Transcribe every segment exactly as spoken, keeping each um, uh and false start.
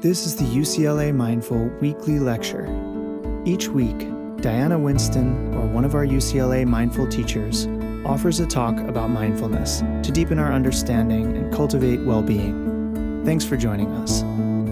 This is the U C L A Mindful Weekly Lecture. Each week, Diana Winston, or one of our U C L A Mindful teachers, offers a talk about mindfulness to deepen our understanding and cultivate well-being. Thanks for joining us.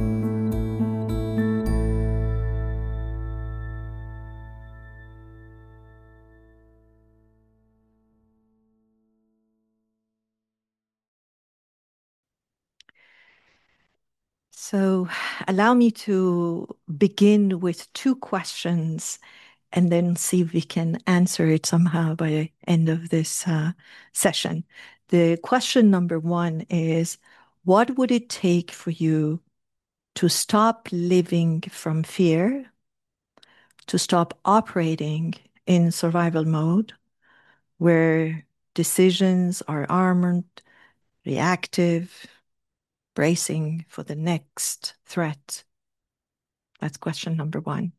So allow me to begin with two questions and then see if we can answer it somehow by the end of this uh, session. The question number one is, what would it take for you to stop living from fear, to stop operating in survival mode, where decisions are armored, reactive, bracing for the next threat? That's question number one.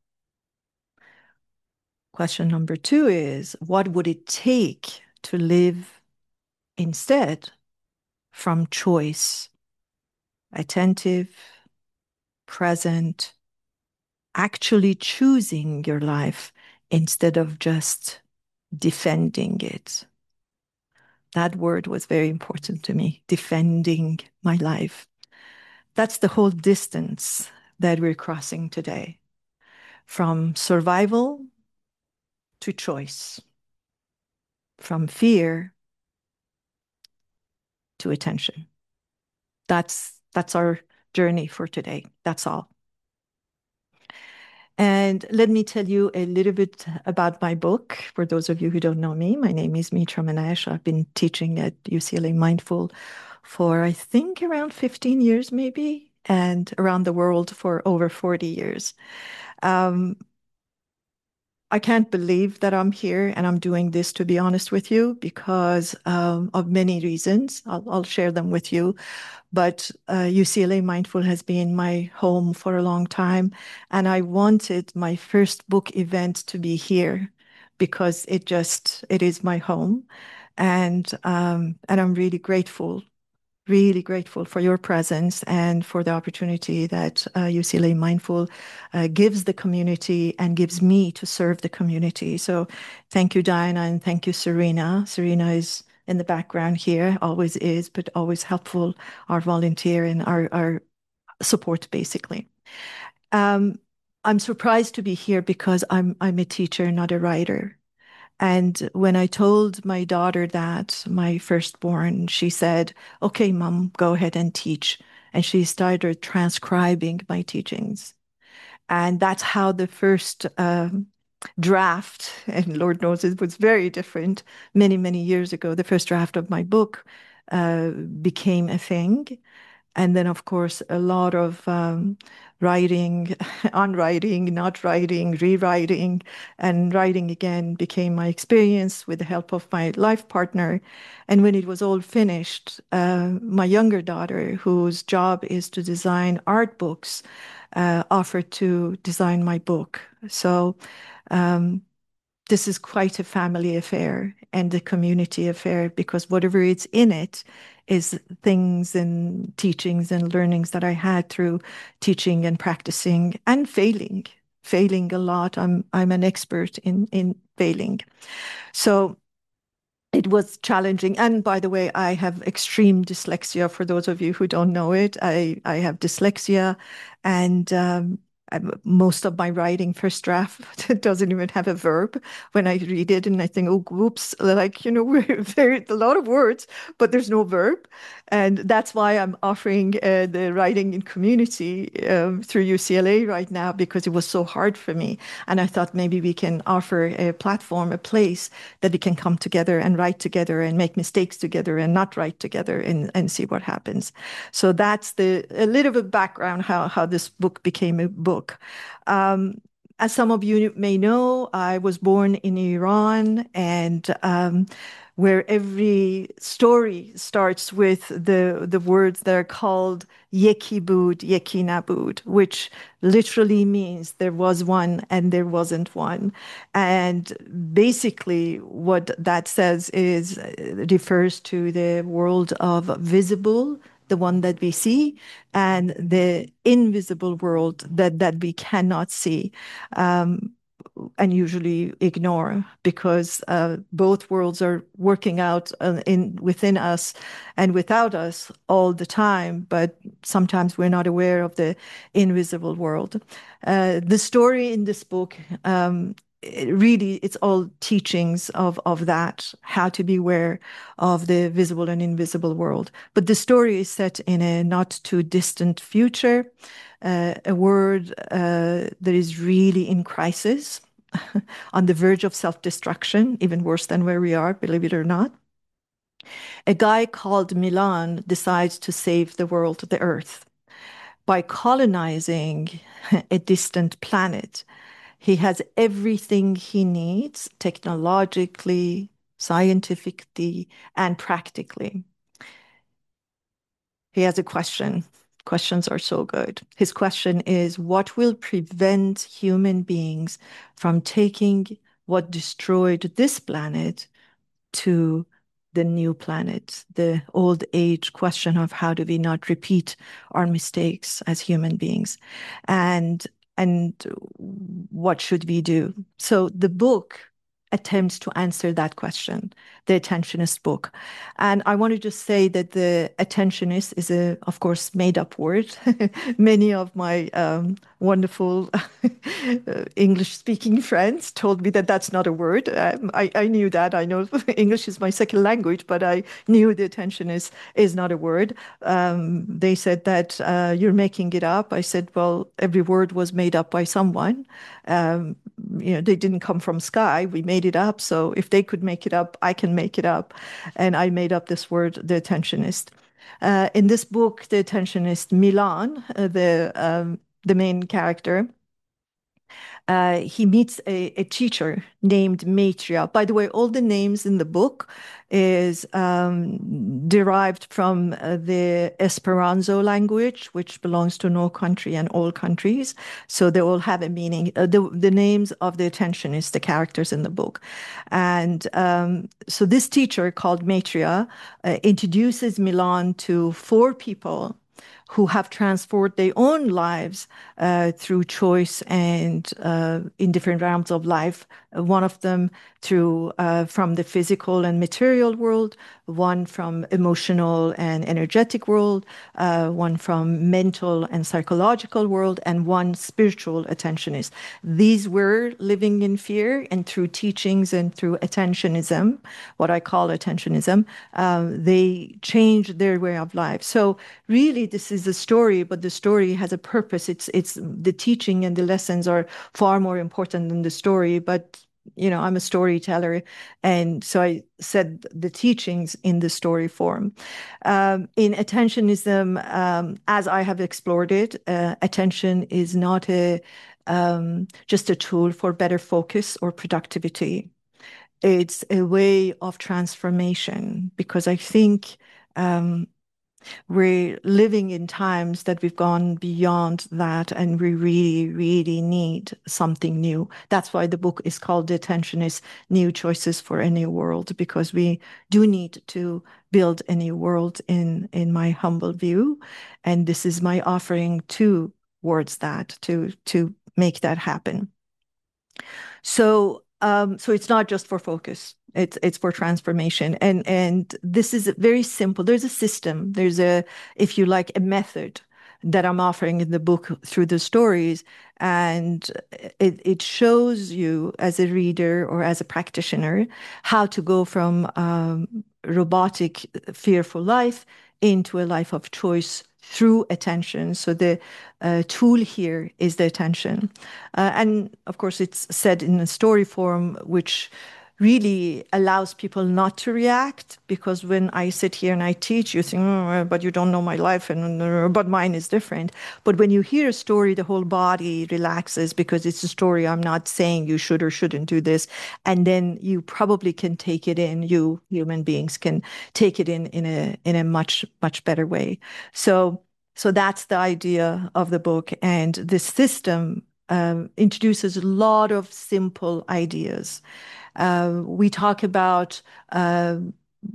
Question number two is, what would it take to live instead from choice, attentive, present, actually choosing your life instead of just defending it? That word was very important to me, defending my life. That's the whole distance that we're crossing today, from survival to choice, from fear to attention. That's that's our journey for today. That's all. And let me tell you a little bit about my book. For those of you who don't know me, my name is Mitra Manesh. I've been teaching at U C L A Mindful for, I think, around fifteen years, maybe, and around the world for over forty years. Um, I can't believe that I'm here and I'm doing this, to be honest with you, because um, of many reasons. I'll, I'll share them with you. But uh, U C L A Mindful has been my home for a long time. And I wanted my first book event to be here because it just, it is my home. And, um, and I'm really grateful really grateful for your presence and for the opportunity that uh, U C L A Mindful uh, gives the community and gives me to serve the community. So thank you, Diana, and thank you, Serena. Serena is in the background here, always is, but always helpful, our volunteer and our, our support, basically. Um, I'm surprised to be here because I'm I'm a teacher, not a writer. And when I told my daughter that, my firstborn, she said, okay, Mom, go ahead and teach. And she started transcribing my teachings. And that's how the first um, draft, and Lord knows it was very different many, many years ago, the first draft of my book uh, became a thing. And then, of course, a lot of um, writing, unwriting, not writing, rewriting, and writing again became my experience with the help of my life partner. And when it was all finished, uh, my younger daughter, whose job is to design art books, uh, offered to design my book. So um, this is quite a family affair and a community affair, because whatever is in it is things and teachings and learnings that I had through teaching and practicing and failing, failing a lot. I'm I'm an expert in in failing. So it was challenging. And by the way, I have extreme dyslexia. For those of you who don't know it, I, I have dyslexia, and um, I'm- most of my writing, first draft, doesn't even have a verb when I read it. And I think, oh, whoops, like, you know, we're very, a lot of words, but there's no verb. And that's why I'm offering uh, the writing in community um, through U C L A right now, because it was so hard for me. And I thought maybe we can offer a platform, a place that we can come together and write together and make mistakes together and not write together and, and see what happens. So that's the a little bit background how, how this book became a book. Um, as some of you may know, I was born in Iran, and um, where every story starts with the, the words that are called Yeki Bud, Yeki Nabud, which literally means there was one and there wasn't one. And basically, what that says is uh, refers to the world of visible the one that we see, and the invisible world that, that we cannot see. Um, and usually ignore, because uh, both worlds are working out uh, in within us and without us all the time, but sometimes we're not aware of the invisible world. Uh, the story in this book, um, it really, it's all teachings of, of that, how to be aware of the visible and invisible world. But the story is set in a not too distant future, uh, a world uh, that is really in crisis, on the verge of self-destruction, even worse than where we are, believe it or not. A guy called Milan decides to save the world, the Earth, by colonizing a distant planet. He has everything he needs technologically, scientifically, and practically. He has a question. Questions are so good. His question is, what will prevent human beings from taking what destroyed this planet to the new planet? The old age question of how do we not repeat our mistakes as human beings? And and what should we do? So the book attempts to answer that question, the Attentionist book. And I want to just say that the Attentionist is a, of course, made up word. Many of my um, wonderful English speaking friends told me that that's not a word. Um, I, I knew that. I know English is my second language, but I knew the Attentionist is not a word. Um, they said that uh, you're making it up. I said, well, every word was made up by someone. Um, you know, they didn't come from sky. We made it up. So if they could make it up, I can make it up. And I made up this word, the Attentionist. Uh, in this book, the Attentionist, Milan, uh, the um, the main character, uh, he meets a, a teacher named Maitreya. By the way, all the names in the book is um, derived from uh, the Esperanto language, which belongs to no country and all countries. So they all have a meaning. Uh, the, the names of the attentionists, the characters in the book. And um, so this teacher called Maitreya uh, introduces Milan to four people who have transformed their own lives uh, through choice and uh, in different realms of life. One of them through uh, from the physical and material world, one from emotional and energetic world, uh, one from mental and psychological world, and one spiritual attentionist. These were living in fear, and through teachings and through attentionism, what I call attentionism, um, they changed their way of life. So really, this is a story, but the story has a purpose. It's it's the teaching and the lessons are far more important than the story. But you know, I'm a storyteller, and so I said the teachings in the story form. Um, in attentionism, um, as I have explored it, uh, attention is not a um, just a tool for better focus or productivity. It's a way of transformation, because I think um, we're living in times that we've gone beyond that, and we really, really need something new. That's why the book is called The Attentionist: New Choices for a New World, because we do need to build a new world in, in my humble view. And this is my offering towards that, to, to make that happen. So, um, so it's not just for focus. It's it's for transformation, and and this is very simple. There's a system. There's a, if you like, a method that I'm offering in the book through the stories, and it it shows you as a reader or as a practitioner how to go from um, robotic, fearful life into a life of choice through attention. So the uh, tool here is the attention. Uh, and of course, it's said in a story form, which really allows people not to react, because when I sit here and I teach, you think, oh, but you don't know my life, and but mine is different. But when you hear a story, the whole body relaxes, because it's a story. I'm not saying you should or shouldn't do this. And then you probably can take it in, you human beings can take it in in a in a much, much better way. So so that's the idea of the book. And this system um, introduces a lot of simple ideas. Uh, we talk about uh,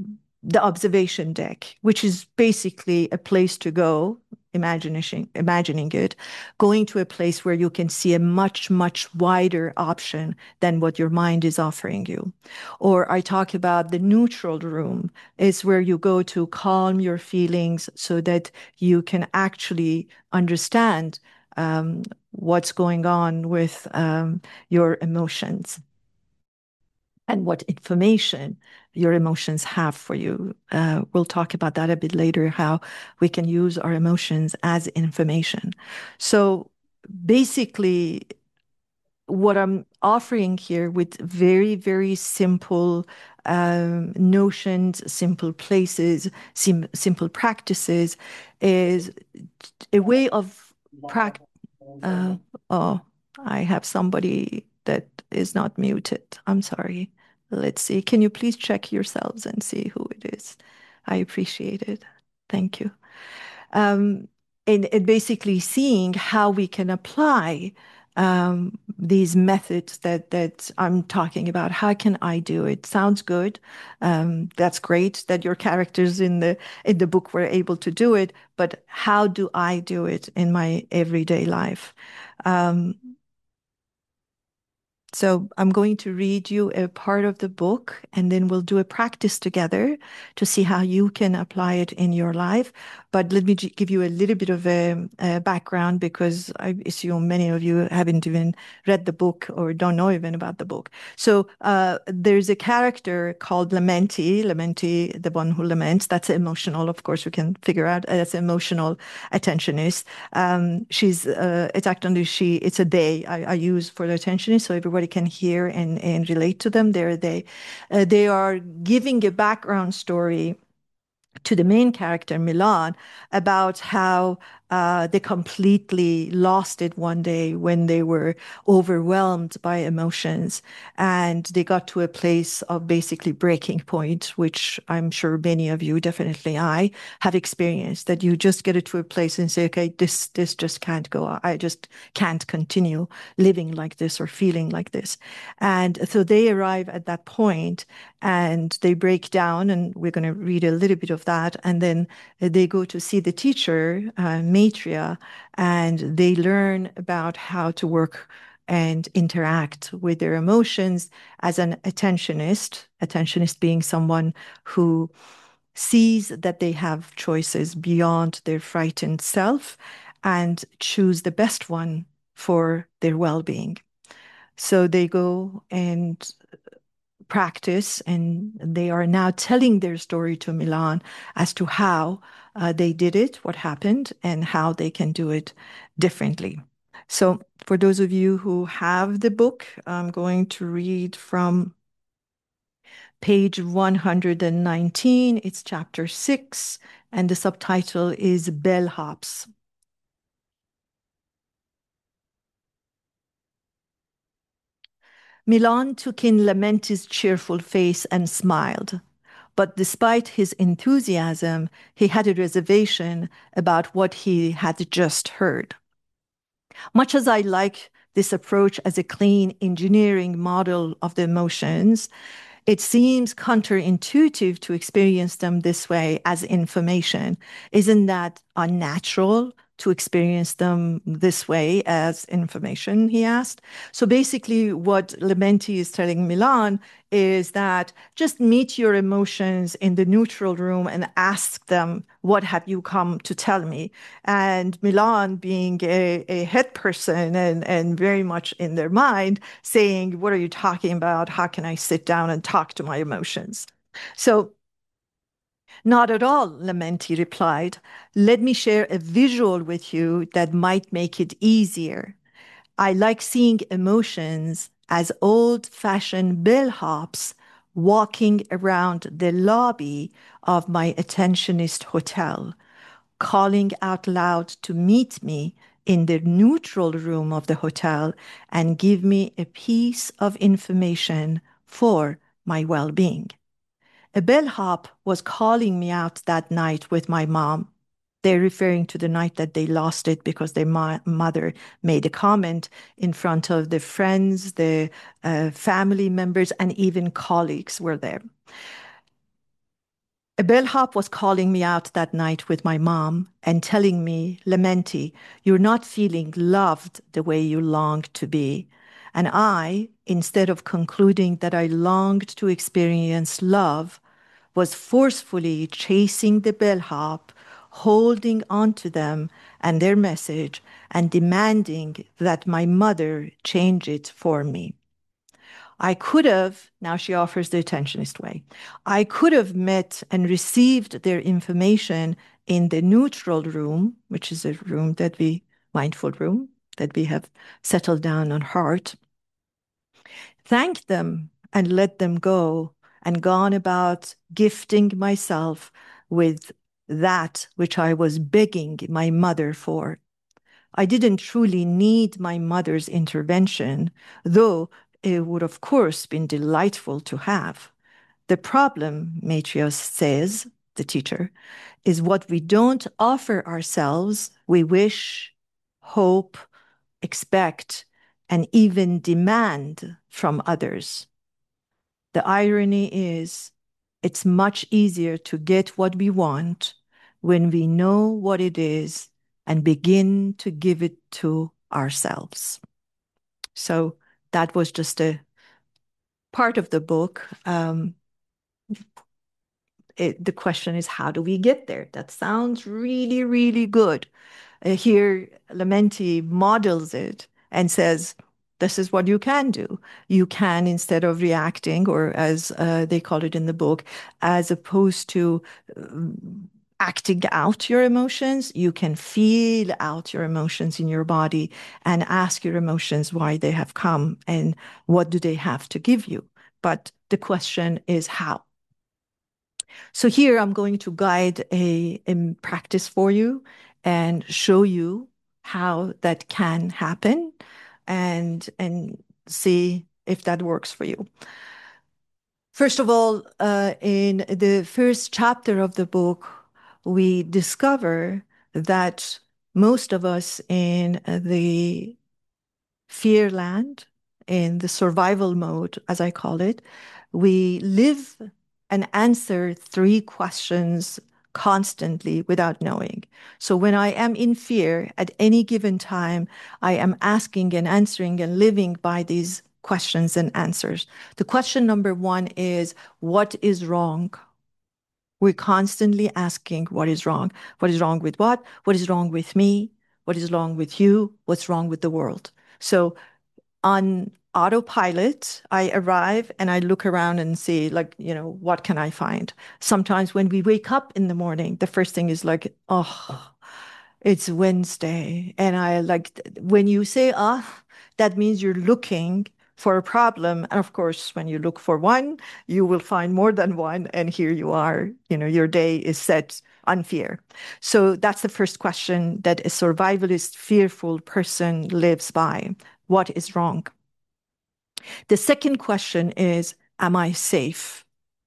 the observation deck, which is basically a place to go, imagining, imagining it, going to a place where you can see a much, much wider option than what your mind is offering you. Or I talk about the neutral room, is where you go to calm your feelings so that you can actually understand um, what's going on with um, your emotions and what information your emotions have for you. Uh, we'll talk about that a bit later, how we can use our emotions as information. So basically, what I'm offering here with very, very simple um, notions, simple places, sim- simple practices is a way of practice. Uh, oh, I have somebody that is not muted. I'm sorry. Let's see. Can you please check yourselves and see who it is? I appreciate it. Thank you. Um, and, and basically seeing how we can apply um, these methods that that I'm talking about. How can I do it? Sounds good. Um, that's great that your characters in the in the book were able to do it. But how do I do it in my everyday life? Um, so I'm going to read you a part of the book, and then we'll do a practice together to see how you can apply it in your life. But let me give you a little bit of a, a background, because I assume many of you haven't even read the book or don't know even about the book. So uh, there's a character called Lamenti, Lamenti, the one who laments. That's emotional, of course, we can figure out. Uh, that's emotional attentionist. Um, she's, uh, it's actually, she, it's a they I, I use for the attentionist, so everybody can hear and, and relate to them. They're they. Uh, they are giving a background story to the main character, Milan, about how uh, they completely lost it one day when they were overwhelmed by emotions. And they got to a place of basically breaking point, which I'm sure many of you, definitely I, have experienced, that you just get it to a place and say, okay, this, this just can't go on. I just can't continue living like this or feeling like this. And so they arrive at that point and they break down, and we're going to read a little bit of that. And then they go to see the teacher, uh, Maitreya, and they learn about how to work and interact with their emotions as an attentionist, attentionist being someone who sees that they have choices beyond their frightened self and choose the best one for their well-being. So they go and practice, and they are now telling their story to Milan as to how uh, they did it, what happened, and how they can do it differently. So, for those of you who have the book, I'm going to read from page one hundred nineteen. It's chapter six, and the subtitle is Bellhops. Milan took in Lamenti's cheerful face and smiled. But despite his enthusiasm, he had a reservation about what he had just heard. Much as I like this approach as a clean engineering model of the emotions, it seems counterintuitive to experience them this way as information. Isn't that unnatural to experience them this way as information, he asked. So basically, what Lamenti is telling Milan is that just meet your emotions in the neutral room and ask them, what have you come to tell me? And Milan, being a, a head person and, and very much in their mind, saying, what are you talking about? How can I sit down and talk to my emotions? So not at all, Lamenti replied. Let me share a visual with you that might make it easier. I like seeing emotions as old-fashioned bellhops walking around the lobby of my attentionist hotel, calling out loud to meet me in the neutral room of the hotel and give me a piece of information for my well-being. A bellhop was calling me out that night with my mom. They're referring to the night that they lost it because their ma- mother made a comment in front of the friends, the uh, family members, and even colleagues were there. A bellhop was calling me out that night with my mom and telling me, Lamenti, you're not feeling loved the way you longed to be. And I, instead of concluding that I longed to experience love, was forcefully chasing the bellhop, holding on to them and their message, and demanding that my mother change it for me. I could have, now she offers the attentionist way, I could have met and received their information in the neutral room, which is a room that we, mindful room, that we have settled down on heart, thanked them and let them go, and gone about gifting myself with that which I was begging my mother for. I didn't truly need my mother's intervention, though it would, of course, been delightful to have. The problem, Matrios says, the teacher, is what we don't offer ourselves, we wish, hope, expect, and even demand from others. The irony is, it's much easier to get what we want when we know what it is and begin to give it to ourselves. So that was just a part of the book. Um, it, the question is, how do we get there? That sounds really, really good. Uh, here, Lamenti models it and says, this is what you can do. You can, instead of reacting, or as uh, they call it in the book, as opposed to um, acting out your emotions, you can feel out your emotions in your body and ask your emotions why they have come and what do they have to give you. But the question is how. So here I'm going to guide a, a practice for you and show you how that can happen and, and see if that works for you. First of all, uh, in the first chapter of the book, we discover that most of us in the fear land, in the survival mode, as I call it, we live and answer three questions constantly without knowing. So when I am in fear at any given time, I am asking and answering and living by these questions and answers. The question number one is, what is wrong? We're constantly asking, what is wrong? What is wrong with what? What is wrong with me? What is wrong with you? What's wrong with the world? So on autopilot, I arrive and I look around and see, like, you know, what can I find? Sometimes when we wake up in the morning, the first thing is like, oh, it's Wednesday. And I like, when you say, ah, oh, that means you're looking for a problem. And of course, when you look for one, you will find more than one. And here you are, you know, your day is set on fear. So that's the first question that a survivalist, fearful person lives by. What is wrong? The second question is, am I safe?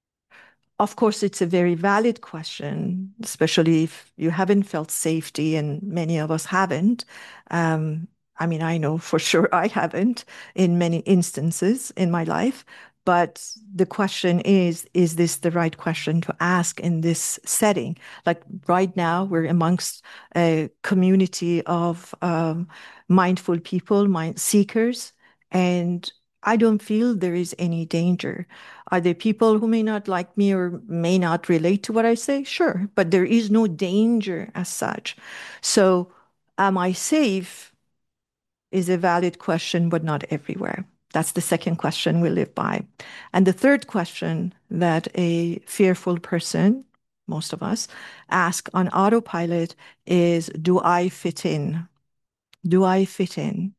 Of course, it's a very valid question, especially if you haven't felt safety, and many of us haven't. Um, I mean, I know for sure I haven't in many instances in my life. But the question is, is this the right question to ask in this setting? Like right now, we're amongst a community of um, mindful people, mind seekers, and I don't feel there is any danger. Are there people who may not like me or may not relate to what I say? Sure, but there is no danger as such. So, am I safe is a valid question, but not everywhere. That's the second question we live by. And the third question that a fearful person, most of us, ask on autopilot is, do I fit in? Do I fit in?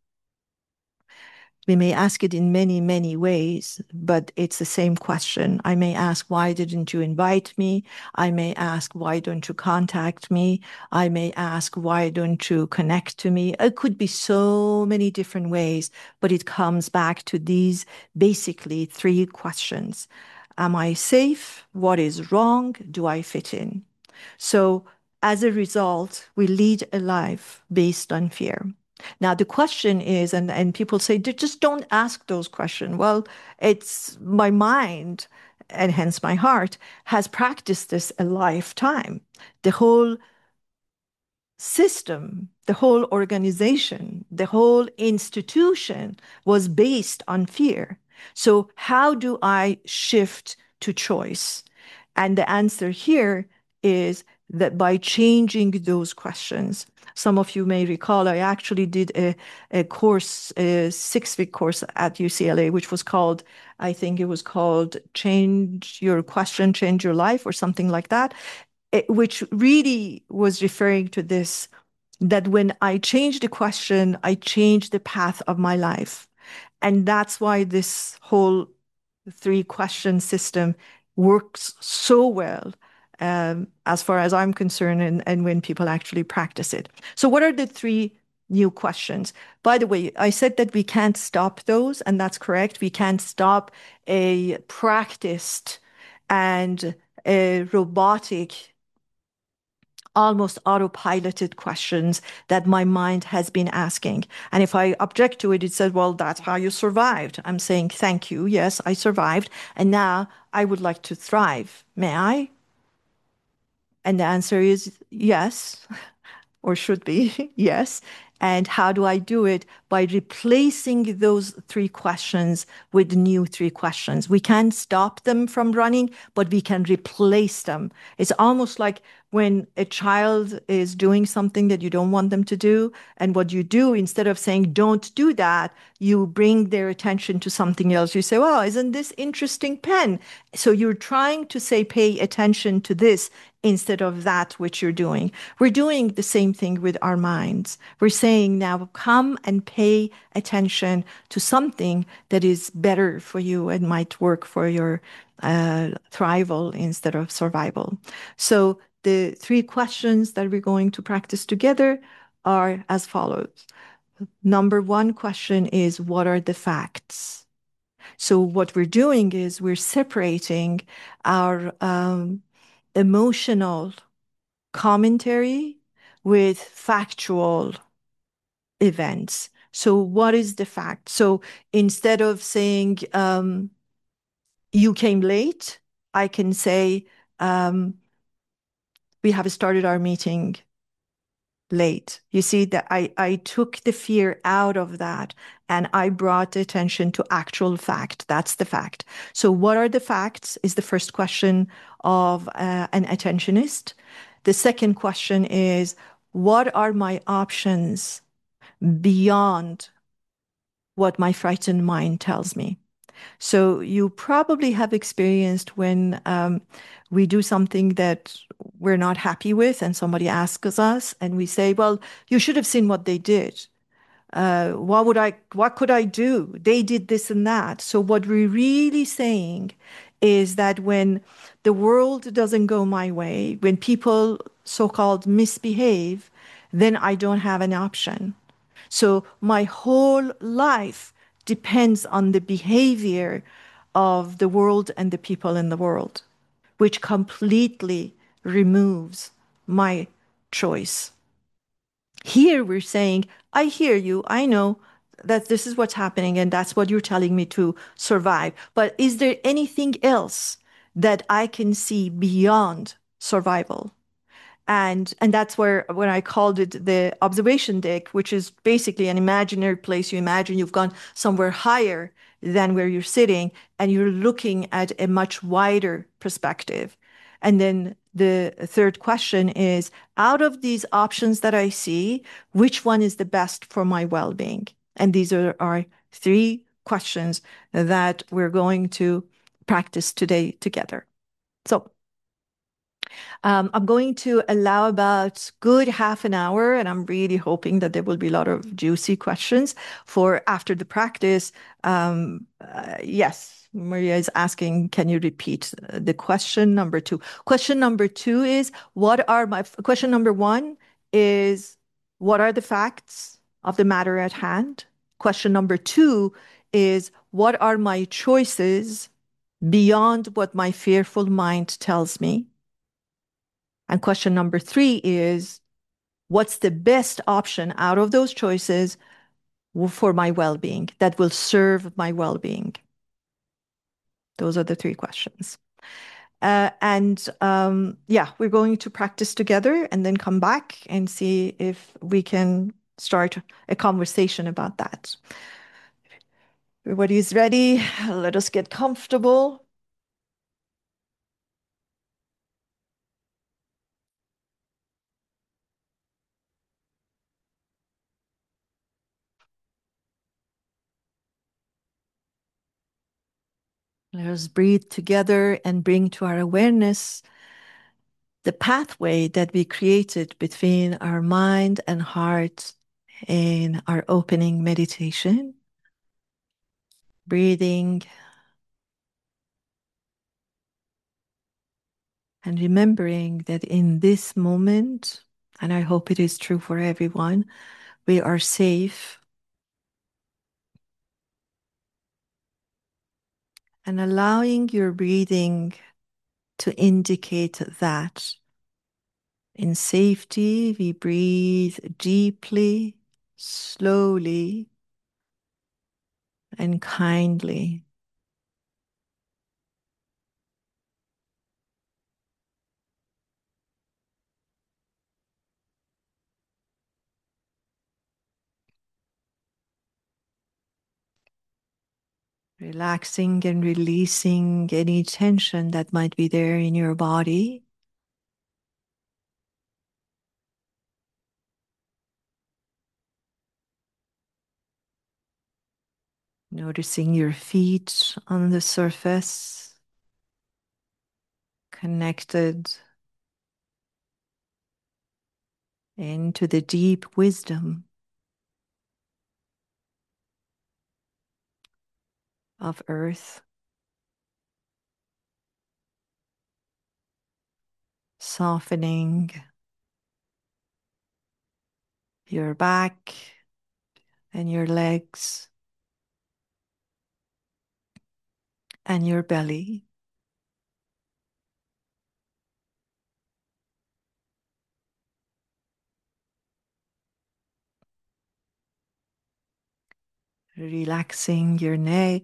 We may ask it in many, many ways, but it's the same question. I may ask, why didn't you invite me? I may ask, why don't you contact me? I may ask, why don't you connect to me? It could be so many different ways, but it comes back to these basically three questions. Am I safe? What is wrong? Do I fit in? So as a result, we lead a life based on fear. Now, the question is, and, and people say, just don't ask those questions. Well, it's my mind and hence my heart, has practiced this a lifetime. The whole system, the whole organization, the whole institution was based on fear. So, how do I shift to choice? And the answer here is that by changing those questions. Some of you may recall I actually did a, a course, a six week course at U C L A, which was called, I think it was called Change Your Question, Change Your Life, or something like that, it, which really was referring to this, that when I change the question, I change the path of my life. And that's why this whole three question system works so well, um, as far as I'm concerned, and, and when people actually practice it. So, what are the three new questions? By the way, I said that we can't stop those, and that's correct. We can't stop a practiced and a robotic, almost autopiloted questions that my mind has been asking. And if I object to it, it says, well, that's how you survived. I'm saying, thank you. Yes, I survived. And now I would like to thrive. May I? And the answer is yes, or should be yes. And how do I do it? By replacing those three questions with new three questions. We can't stop them from running, but we can replace them. It's almost like when a child is doing something that you don't want them to do. And what you do, instead of saying, don't do that, you bring their attention to something else. You say, well, isn't this interesting pen? So you're trying to say, pay attention to this instead of that which you're doing. We're doing the same thing with our minds. We're saying now, come and pay attention to something that is better for you and might work for your uh, thrival instead of survival. So the three questions that we're going to practice together are as follows. Number one question is, what are the facts? So what we're doing is we're separating our um, emotional commentary with factual events. So, what is the fact? So, instead of saying, um, you came late, I can say, um, we have started our meeting late. You see that I, I took the fear out of that and I brought the attention to actual fact. That's the fact. So, what are the facts is the first question of uh, an attentionist. The second question is, what are my options beyond what my frightened mind tells me? So you probably have experienced when um, we do something that we're not happy with, and somebody asks us, and we say, "Well, you should have seen what they did. Uh, what would I? What could I do? They did this and that." So what we're really saying is that when the world doesn't go my way, when people so-called misbehave, then I don't have an option. So my whole life depends on the behavior of the world and the people in the world, which completely removes my choice. Here we're saying, I hear you, I know that this is what's happening and that's what you're telling me to survive. But is there anything else that I can see beyond survival? and and that's where when I called it the observation deck, which is basically an imaginary place. You imagine you've gone somewhere higher than where you're sitting and you're looking at a much wider perspective. And then the third question is, out of these options that I see, which one is the best for my well-being? And these are our three questions that we're going to practice today together. So um, I'm going to allow about good half an hour, and I'm really hoping that there will be a lot of juicy questions for after the practice. Um, uh, yes, Maria is asking, can you repeat the question number two? Question number two is, what are my, question number one is, what are the facts of the matter at hand? Question number two is, what are my choices beyond what my fearful mind tells me? And question number three is, what's the best option out of those choices for my well-being that will serve my well-being? Those are the three questions. Uh, and um, yeah, we're going to practice together and then come back and see if we can start a conversation about that. Everybody's ready. Let us get comfortable. Let us breathe together and bring to our awareness the pathway that we created between our mind and heart in our opening meditation. Breathing and remembering that in this moment, and I hope it is true for everyone, we are safe. And allowing your breathing to indicate that. In safety, we breathe deeply, slowly, and kindly. Relaxing and releasing any tension that might be there in your body. Noticing your feet on the surface, connected into the deep wisdom of earth. Softening your back and your legs and your belly. Relaxing your neck,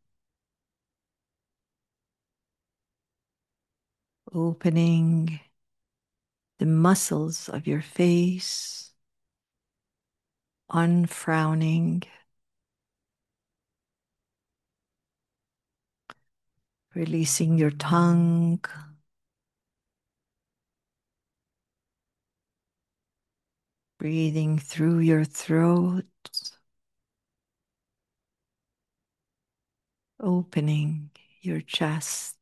opening the muscles of your face, unfrowning, releasing your tongue, breathing through your throat, opening your chest,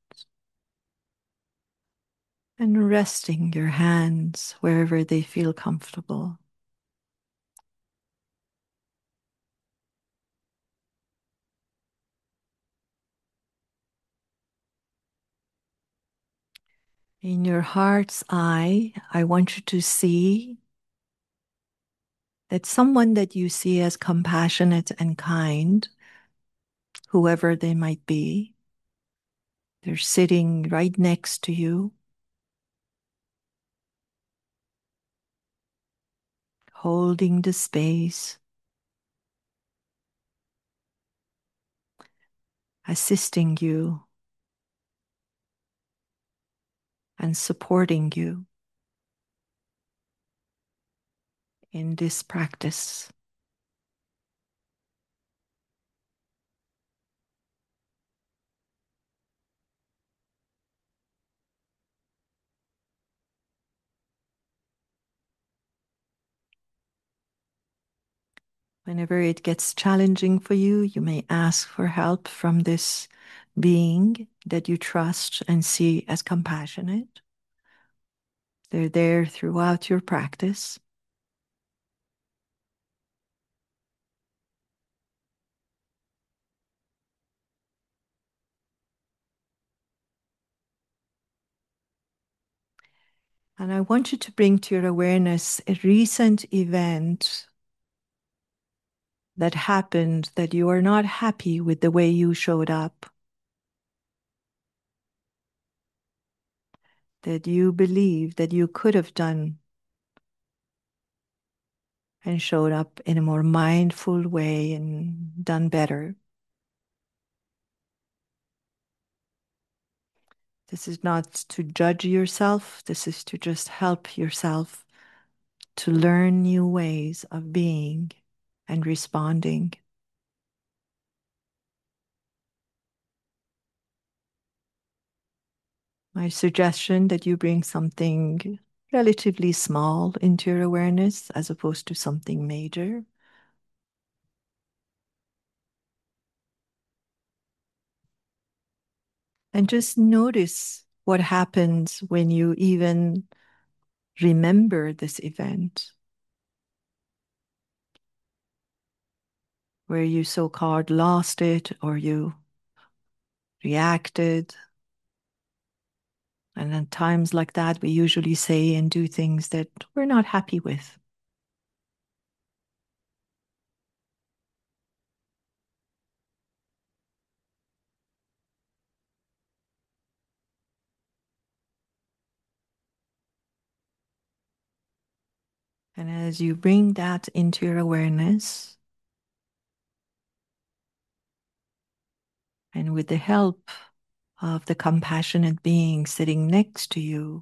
and resting your hands wherever they feel comfortable. In your heart's eye, I want you to see that someone that you see as compassionate and kind, whoever they might be, they're sitting right next to you, holding the space, assisting you, and supporting you in this practice. Whenever it gets challenging for you, you may ask for help from this being that you trust and see as compassionate. They're there throughout your practice. And I want you to bring to your awareness a recent event that happened that you are not happy with the way you showed up, that you believe that you could have done and showed up in a more mindful way and done better. This is not to judge yourself. This is to just help yourself to learn new ways of being and responding. My suggestion that you bring something relatively small into your awareness as opposed to something major. And just notice what happens when you even remember this event where you so-called lost it or you reacted. And at times like that, we usually say and do things that we're not happy with. And as you bring that into your awareness, and with the help of the compassionate being sitting next to you,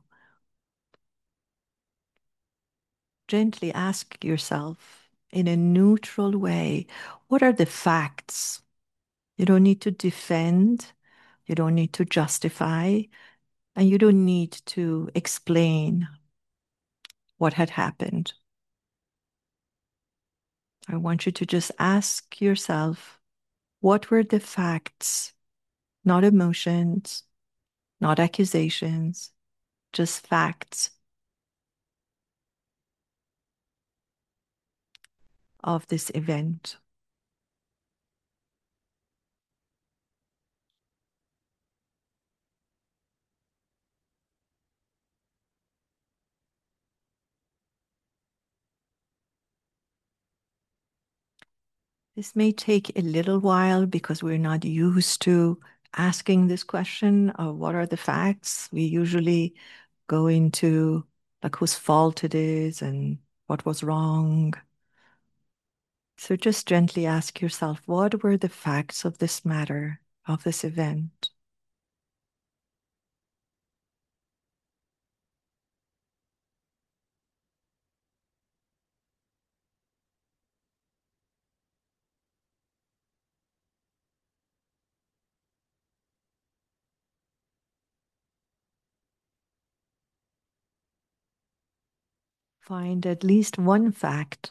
gently ask yourself in a neutral way, what are the facts? You don't need to defend, you don't need to justify, and you don't need to explain what had happened. I want you to just ask yourself, what were the facts? Not emotions, not accusations, just facts of this event. This may take a little while because we're not used to asking this question of what are the facts. We usually go into like whose fault it is and what was wrong. So just gently ask yourself, what were the facts of this matter, of this event? Find at least one fact.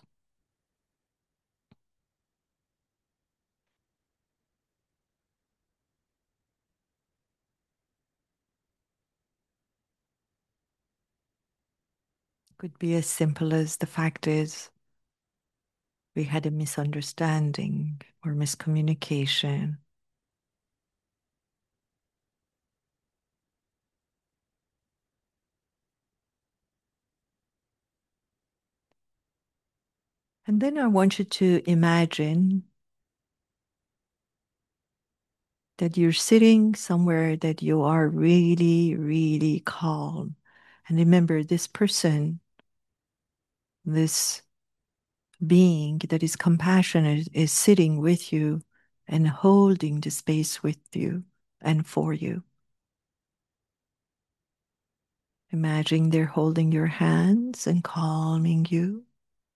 Could be as simple as the fact is we had a misunderstanding or miscommunication. And then I want you to imagine that you're sitting somewhere that you are really, really calm. And remember, this person, this being that is compassionate, is sitting with you and holding the space with you and for you. Imagine they're holding your hands and calming you.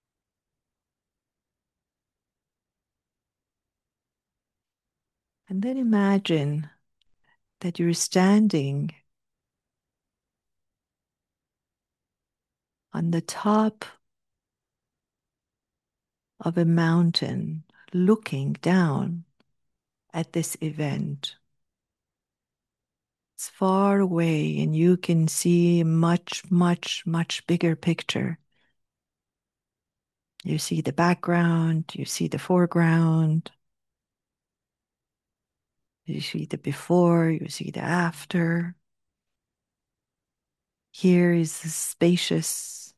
And then imagine that you're standing on the top of a mountain, looking down at this event. It's far away and you can see a much, much, much bigger picture. You see the background, you see the foreground, you see the before, you see the after. Here is the spacious.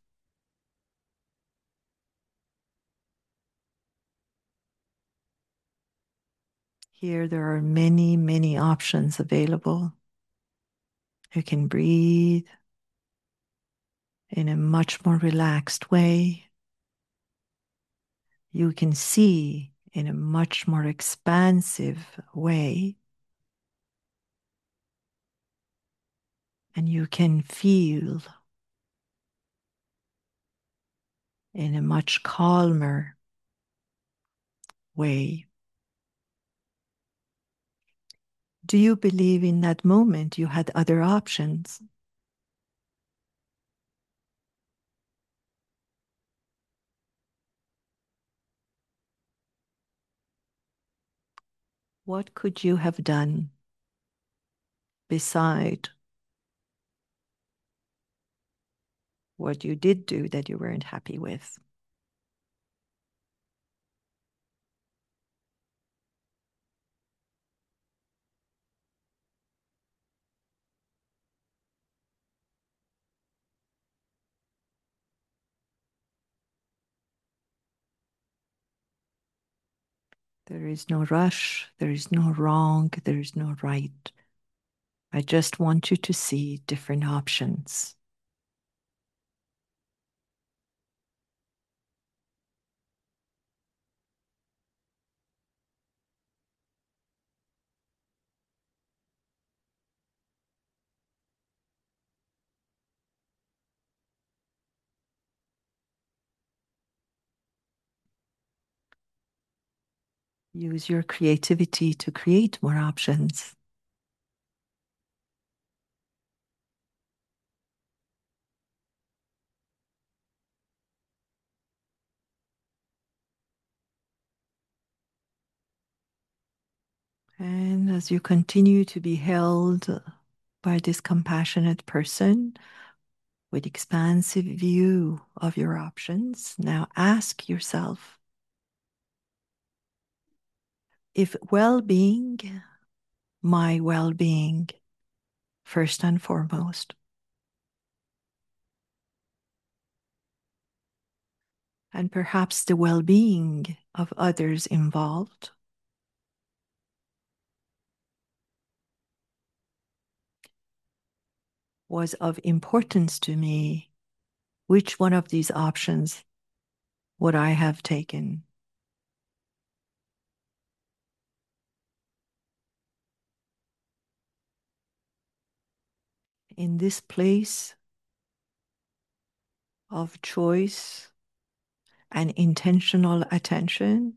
Here there are many, many options available. You can breathe in a much more relaxed way. You can see in a much more expansive way. And you can feel in a much calmer way. Do you believe in that moment you had other options? What could you have done beside what you did do that you weren't happy with? There is no rush, there is no wrong, there is no right. I just want you to see different options. Use your creativity to create more options. And as you continue to be held by this compassionate person with expansive view of your options, now ask yourself if well-being, my well-being, first and foremost, and perhaps the well-being of others involved, was of importance to me, which one of these options would I have taken? In this place of choice and intentional attention,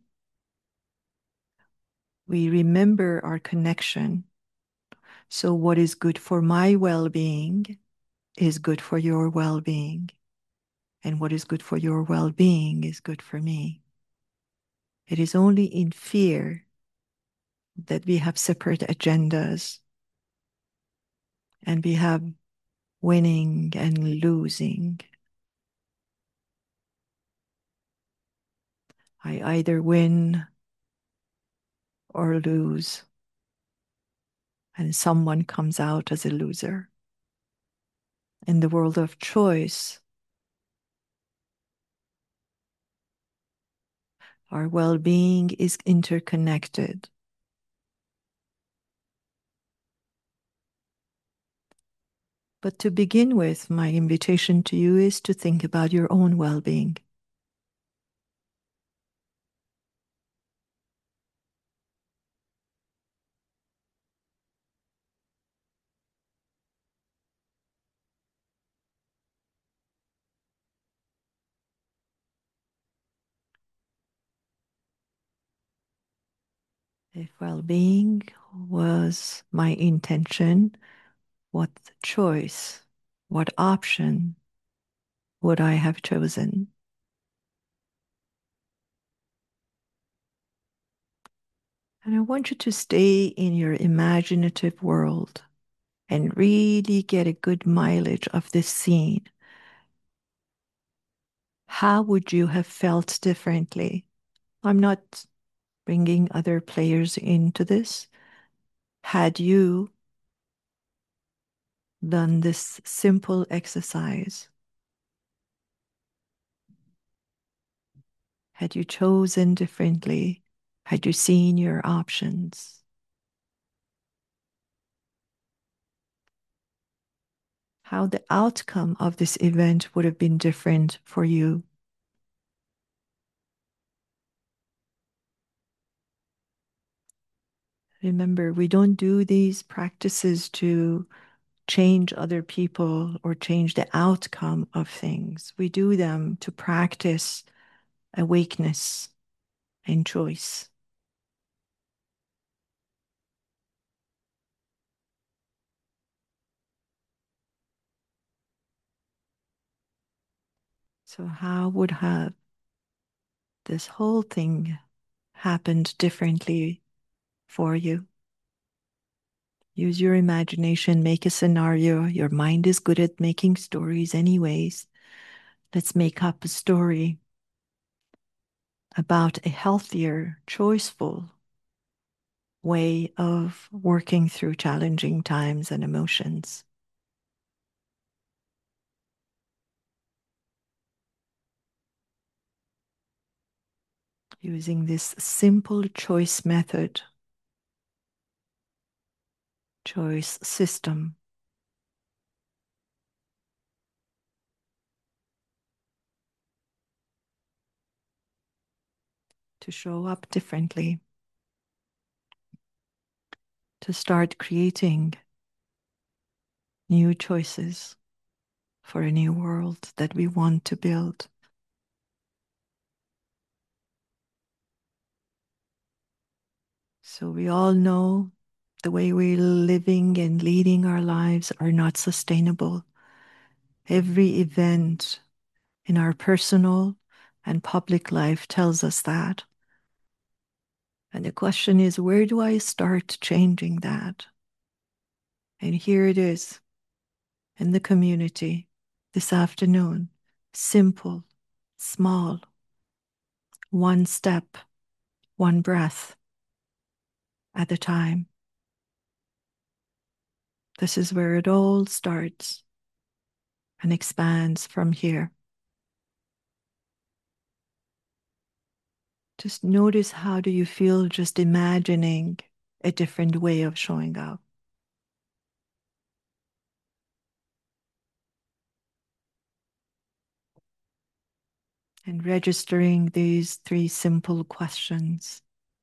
we remember our connection. So, what is good for my well being is good for your well being. And what is good for your well being is good for me. It is only in fear that we have separate agendas and we have winning and losing. I either win or lose, and someone comes out as a loser. In the world of choice, our well being is interconnected. But to begin with, my invitation to you is to think about your own well being. If well being was my intention, what choice, what option would I have chosen? And I want you to stay in your imaginative world and really get a good mileage of this scene. How would you have felt differently? I'm not bringing other players into this. Had you done this simple exercise, had you chosen differently, had you seen your options, how the outcome of this event would have been different for you. Remember, we don't do these practices to change other people or change the outcome of things. We do them to practice awakeness and choice. So, how would have this whole thing happened differently for you? Use your imagination, make a scenario. Your mind is good at making stories, anyways. Let's make up a story about a healthier, choiceful way of working through challenging times and emotions. Using this simple choice method, choice system, to show up differently, to start creating new choices for a new world that we want to build. So we all know the way we're living and leading our lives are not sustainable. Every event in our personal and public life tells us that. And the question is, where do I start changing that? And here it is in the community this afternoon. Simple, small, one step, one breath at a time. This is where it all starts and expands from here. Just notice, how do you feel just imagining a different way of showing up? And registering these three simple questions.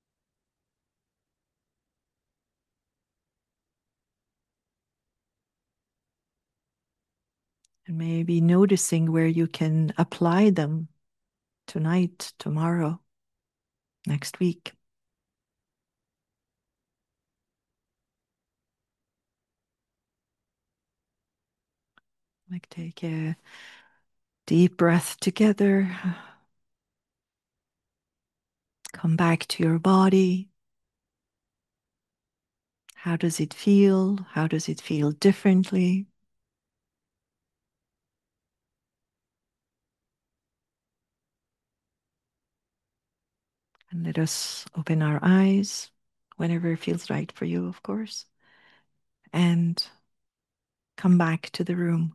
And maybe noticing where you can apply them tonight, tomorrow, next week. Like, take a deep breath together. Come back to your body. How does it feel? How does it feel differently? And let us open our eyes whenever it feels right for you, of course, and come back to the room.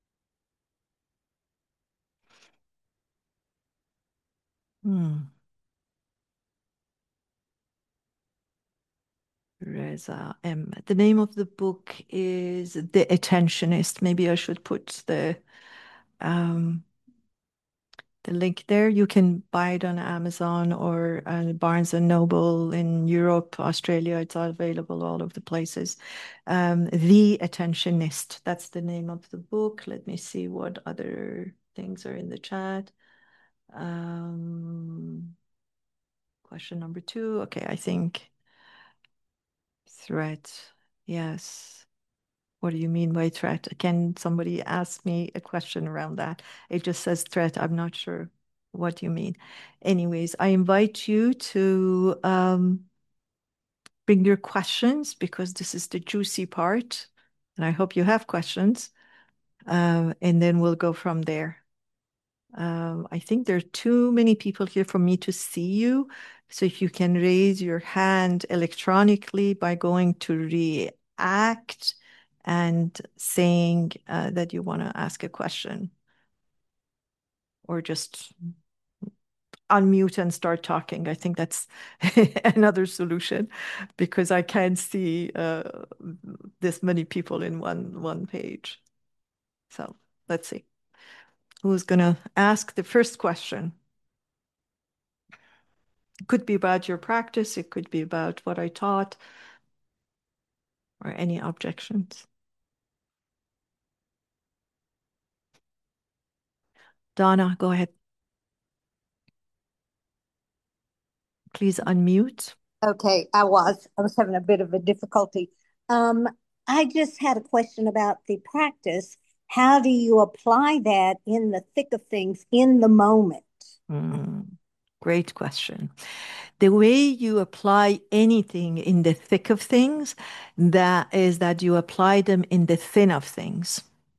Hmm. Reza M. The name of the book is The Attentionist. Maybe I should put the um, the link there. You can buy it on Amazon or uh, Barnes and Noble in Europe, Australia. It's all available all over the places. Um, The Attentionist. That's the name of the book. Let me see what other things are in the chat. Um, question number two. Okay, I think threat. Yes. What do you mean by threat? Can somebody ask me a question around that? It just says threat. I'm not sure what you mean. Anyways, I invite you to um, bring your questions, because this is the juicy part. And I hope you have questions. Uh, and then we'll go from there. Um, I think there are too many people here for me to see you. So if you can raise your hand electronically by going to react and saying uh, that you want to ask a question, or just unmute and start talking. I think that's another solution, because I can't see uh, this many people in one one page. So let's see. Who's going to ask the first question? It could be about your practice. It could be about what I taught, or any objections. Donna, go ahead. Please unmute. Okay, I was. I was having a bit of a difficulty. Um, I just had a question about the practice. How do you apply that in the thick of things in the moment? Mm, great question. The way you apply anything in the thick of things, that is that you apply them in the thin of things.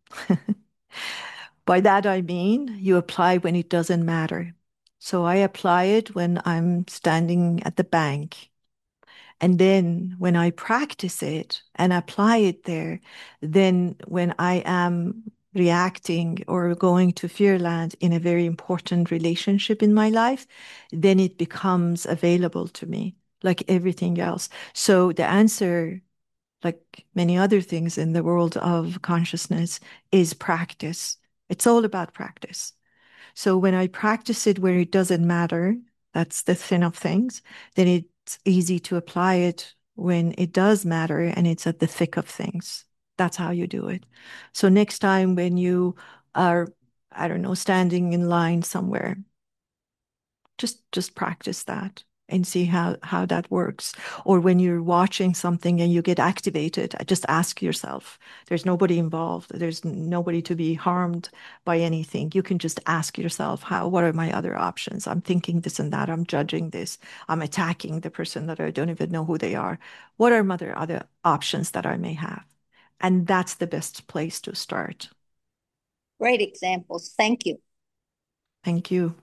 By that I mean you apply when it doesn't matter. So I apply it when I'm standing at the bank. And then when I practice it and apply it there, then when I am reacting or going to Fearland in a very important relationship in my life, then it becomes available to me like everything else. So the answer, like many other things in the world of consciousness, is practice. It's all about practice. So when I practice it where it doesn't matter, that's the thin of things, then it's easy to apply it when it does matter and it's at the thick of things. That's how you do it. So next time when you are, I don't know, standing in line somewhere, just just practice that and see how how that works. Or when you're watching something and you get activated, just ask yourself. There's nobody involved. There's nobody to be harmed by anything. You can just ask yourself, how what are my other options? I'm thinking this and that. I'm judging this. I'm attacking the person that I don't even know who they are. What are my other other options that I may have? And that's the best place to start. Great examples. Thank you. Thank you.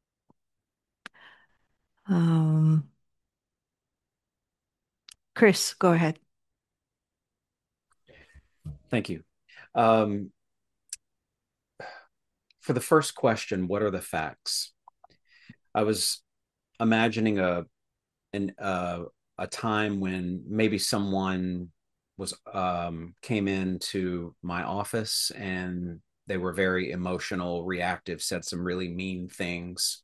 Um, Chris, go ahead. Thank you. Um, for the first question, what are the facts? I was imagining a an uh, a time when maybe someone was um, came into my office and they were very emotional, reactive, said some really mean things,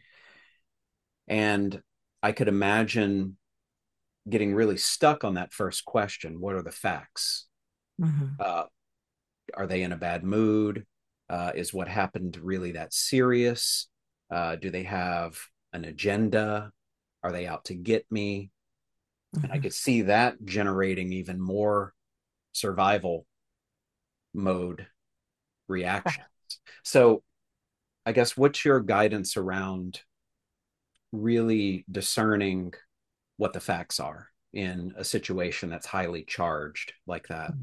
and I could imagine getting really stuck on that first question: what are the facts? Mhm. Uh, are they in a bad mood? Uh, is what happened really that serious? Uh, do they have an agenda? Are they out to get me? And I Mhm. could see that generating even more survival mode reactions. So I guess what's your guidance around really discerning what the facts are in a situation that's highly charged like that?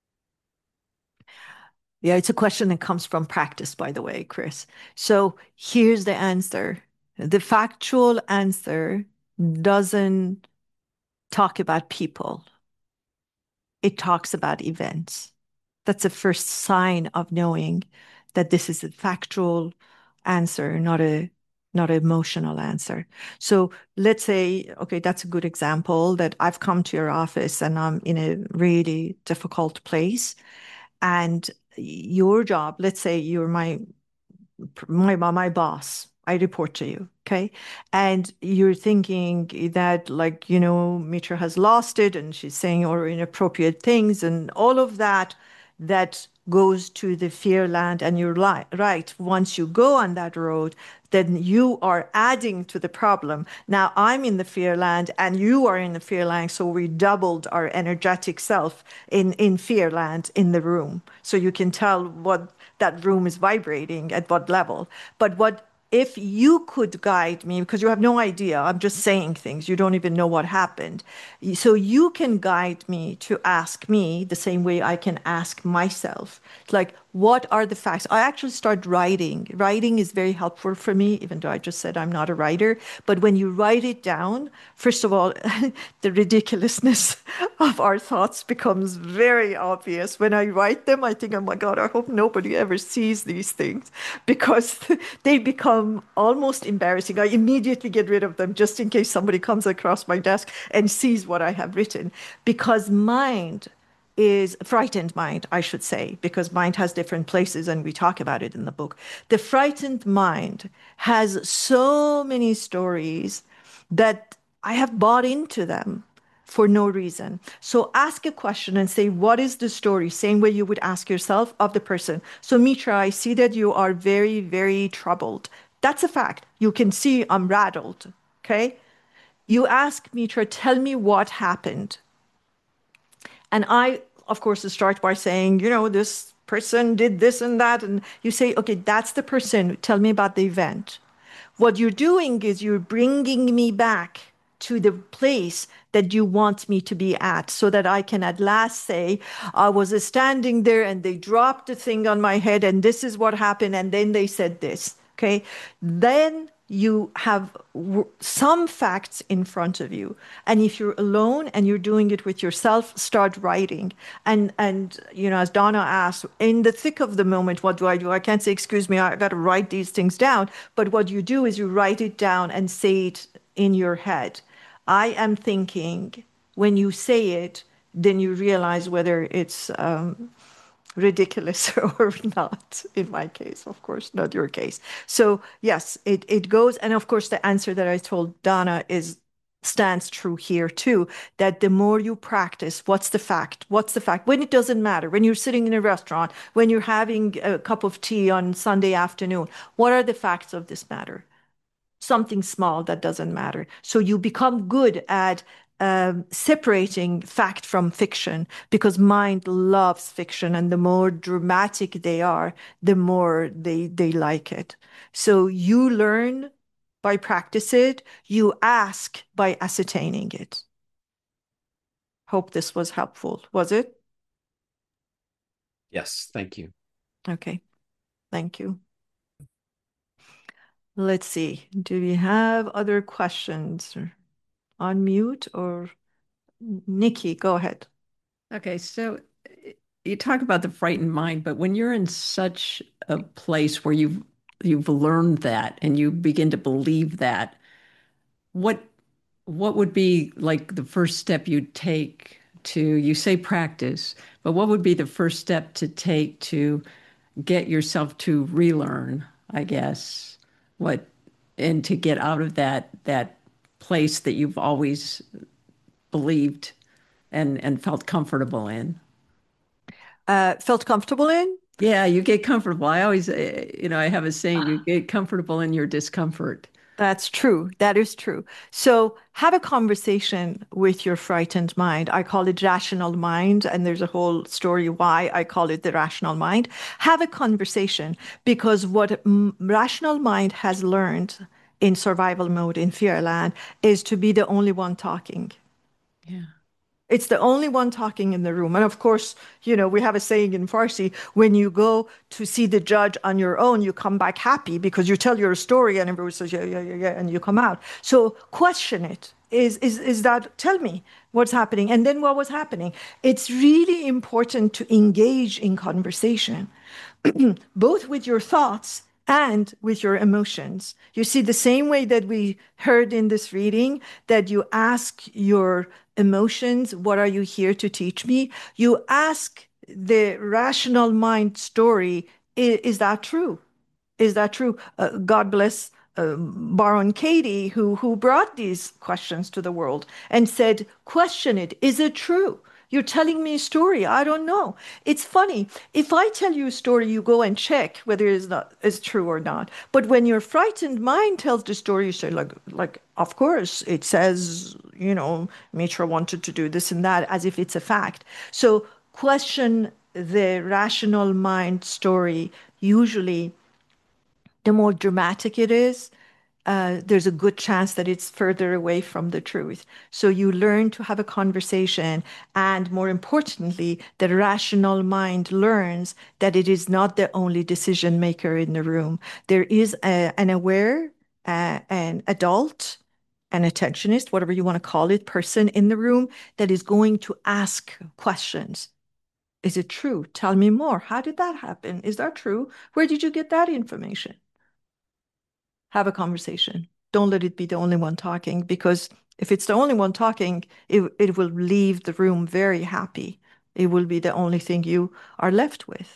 Yeah, it's a question that comes from practice, by the way, Chris. So here's the answer. The factual answer doesn't talk about people, it talks about events. That's the first sign of knowing that this is a factual answer, not a not an emotional answer. So let's say, okay, that's a good example that I've come to your office and I'm in a really difficult place. And your job, let's say you're my my my boss. I report to you, okay? And you're thinking that, like, you know, Mitra has lost it and she's saying or inappropriate things and all of that that goes to the fear land. And you're li- right. Once you go on that road, then you are adding to the problem. Now I'm in the fear land and you are in the fear land. So we doubled our energetic self in, in fear land in the room. So you can tell what that room is vibrating at what level. But what if you could guide me, because you have no idea, I'm just saying things, you don't even know what happened. So you can guide me to ask me the same way I can ask myself. Like, what are the facts? I actually start writing. Writing is very helpful for me, even though I just said I'm not a writer. But when you write it down, first of all, the ridiculousness of our thoughts becomes very obvious. When I write them, I think, oh my God, I hope nobody ever sees these things because they become almost embarrassing. I immediately get rid of them just in case somebody comes across my desk and sees what I have written. Because mind is frightened mind, I should say, because mind has different places and we talk about it in the book. The frightened mind has so many stories that I have bought into them for no reason. So ask a question and say, what is the story? Same way you would ask yourself of the person. So Mitra, I see that you are very, very troubled. That's a fact. You can see I'm rattled. Okay. You ask Mitra, tell me what happened. And I, of course, start by saying, you know, this person did this and that. And you say, okay, that's the person. Tell me about the event. What you're doing is you're bringing me back to the place that you want me to be at so that I can at last say, I was standing there and they dropped the thing on my head and this is what happened. And then they said this. Okay. Then you have some facts in front of you. And if you're alone and you're doing it with yourself, start writing. And, and you know, as Donna asked, in the thick of the moment, what do I do? I can't say, excuse me, I got to write these things down. But what you do is you write it down and say it in your head. I am thinking. When you say it, then you realize whether it's um, ridiculous or not. In my case, of course, not your case. So yes, it, it goes. And of course, the answer that I told Donna is stands true here too, that the more you practice, what's the fact? What's the fact? When it doesn't matter, when you're sitting in a restaurant, when you're having a cup of tea on Sunday afternoon, what are the facts of this matter? Something small that doesn't matter. So you become good at um, separating fact from fiction because mind loves fiction, and the more dramatic they are, the more they they like it. So you learn by practice it, you ask by ascertaining it. Hope this was helpful. Was it? Yes, thank you. Okay, thank you. Let's see. Do we have other questions? Unmute or Nikki, go ahead. Okay, so you talk about the frightened mind, but when you're in such a place where you've you've learned that and you begin to believe that, what what would be like the first step you'd take to, you say practice, but what would be the first step to take to get yourself to relearn, I guess, what and to get out of that that place that you've always believed and and felt comfortable in? Uh, felt comfortable in? Yeah, you get comfortable. I always, uh, you know, I have a saying, you get comfortable in your discomfort. That's true. That is true. So have a conversation with your frightened mind. I call it rational mind, and there's a whole story why I call it the rational mind. Have a conversation because what m- rational mind has learned in survival mode in Fearland is to be the only one talking. Yeah. It's the only one talking in the room. And of course, you know, we have a saying in Farsi, when you go to see the judge on your own, you come back happy because you tell your story and everyone says, yeah, yeah, yeah, yeah, and you come out. So question it. Is, is, is that, tell me what's happening. And then what was happening? It's really important to engage in conversation, both with your thoughts and with your emotions. You see, the same way that we heard in this reading, that you ask your emotions, what are you here to teach me? You ask the rational mind story, is, is that true? Is that true? Uh, God bless uh, Baron Katie, who, who brought these questions to the world and said, question it. Is it true? You're telling me a story. I don't know. It's funny. If I tell you a story, you go and check whether it's not it's true or not. But when your frightened mind tells the story, you say, like, like, of course, it says, you know, Mitra wanted to do this and that, as if it's a fact. So question the rational mind story. Usually, the more dramatic it is, uh, there's a good chance that it's further away from the truth. So you learn to have a conversation. And more importantly, the rational mind learns that it is not the only decision maker in the room. There is a, an aware, uh, an adult, an attentionist, whatever you want to call it, person in the room that is going to ask questions. Is it true? Tell me more. How did that happen? Is that true? Where did you get that information? Have a conversation. Don't let it be the only one talking, because if it's the only one talking, it, it will leave the room very happy. It will be the only thing you are left with.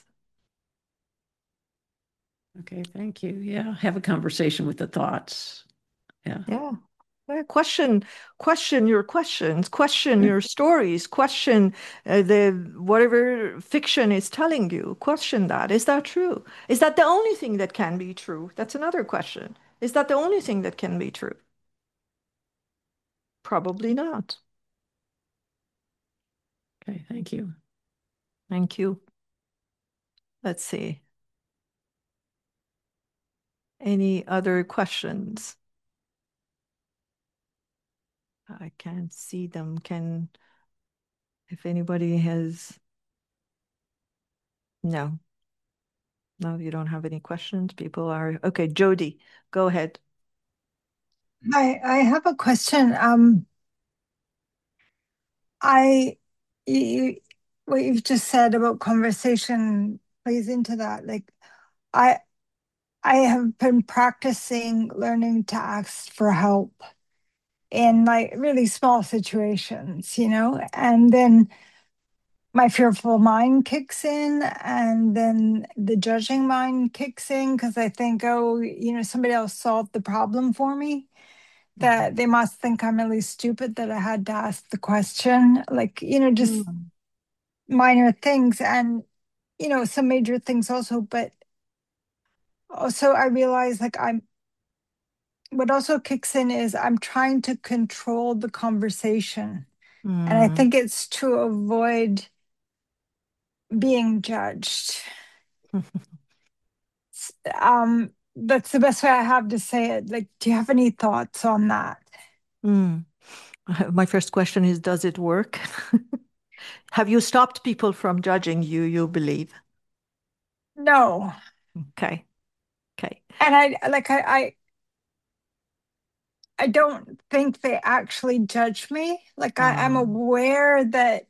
Okay, thank you. Yeah, have a conversation with the thoughts. Yeah. Yeah. Uh, question, question your questions, question your stories, question uh, the whatever fiction is telling you. Question that. Is that true? Is that the only thing that can be true? That's another question. Is that the only thing that can be true? Probably not. Okay, thank you. Thank you. Let's see. Any other questions? I can't see them. Can, if anybody has, no, no, you don't have any questions. People are, okay, Jody, go ahead. I I have a question. Um, I you, what you've just said about conversation plays into that. Like I I have been practicing learning to ask for help in like really small situations, you know, and then my fearful mind kicks in, and then the judging mind kicks in because I think, oh, you know, somebody else solved the problem for me. That they must think I'm really stupid that I had to ask the question. Like, you know, just Mm. minor things and, you know, some major things also. But also, I realize like I'm, what also kicks in is I'm trying to control the conversation. And I Mm. think it's to avoid being judged. Um, that's the best way I have to say it. Like, do you have any thoughts on that? Mm. My first question is, does it work? Have you stopped people from judging you, you believe? No. Okay. Okay. And I like I, I I don't think they actually judge me. Like I, I'm Um, aware that,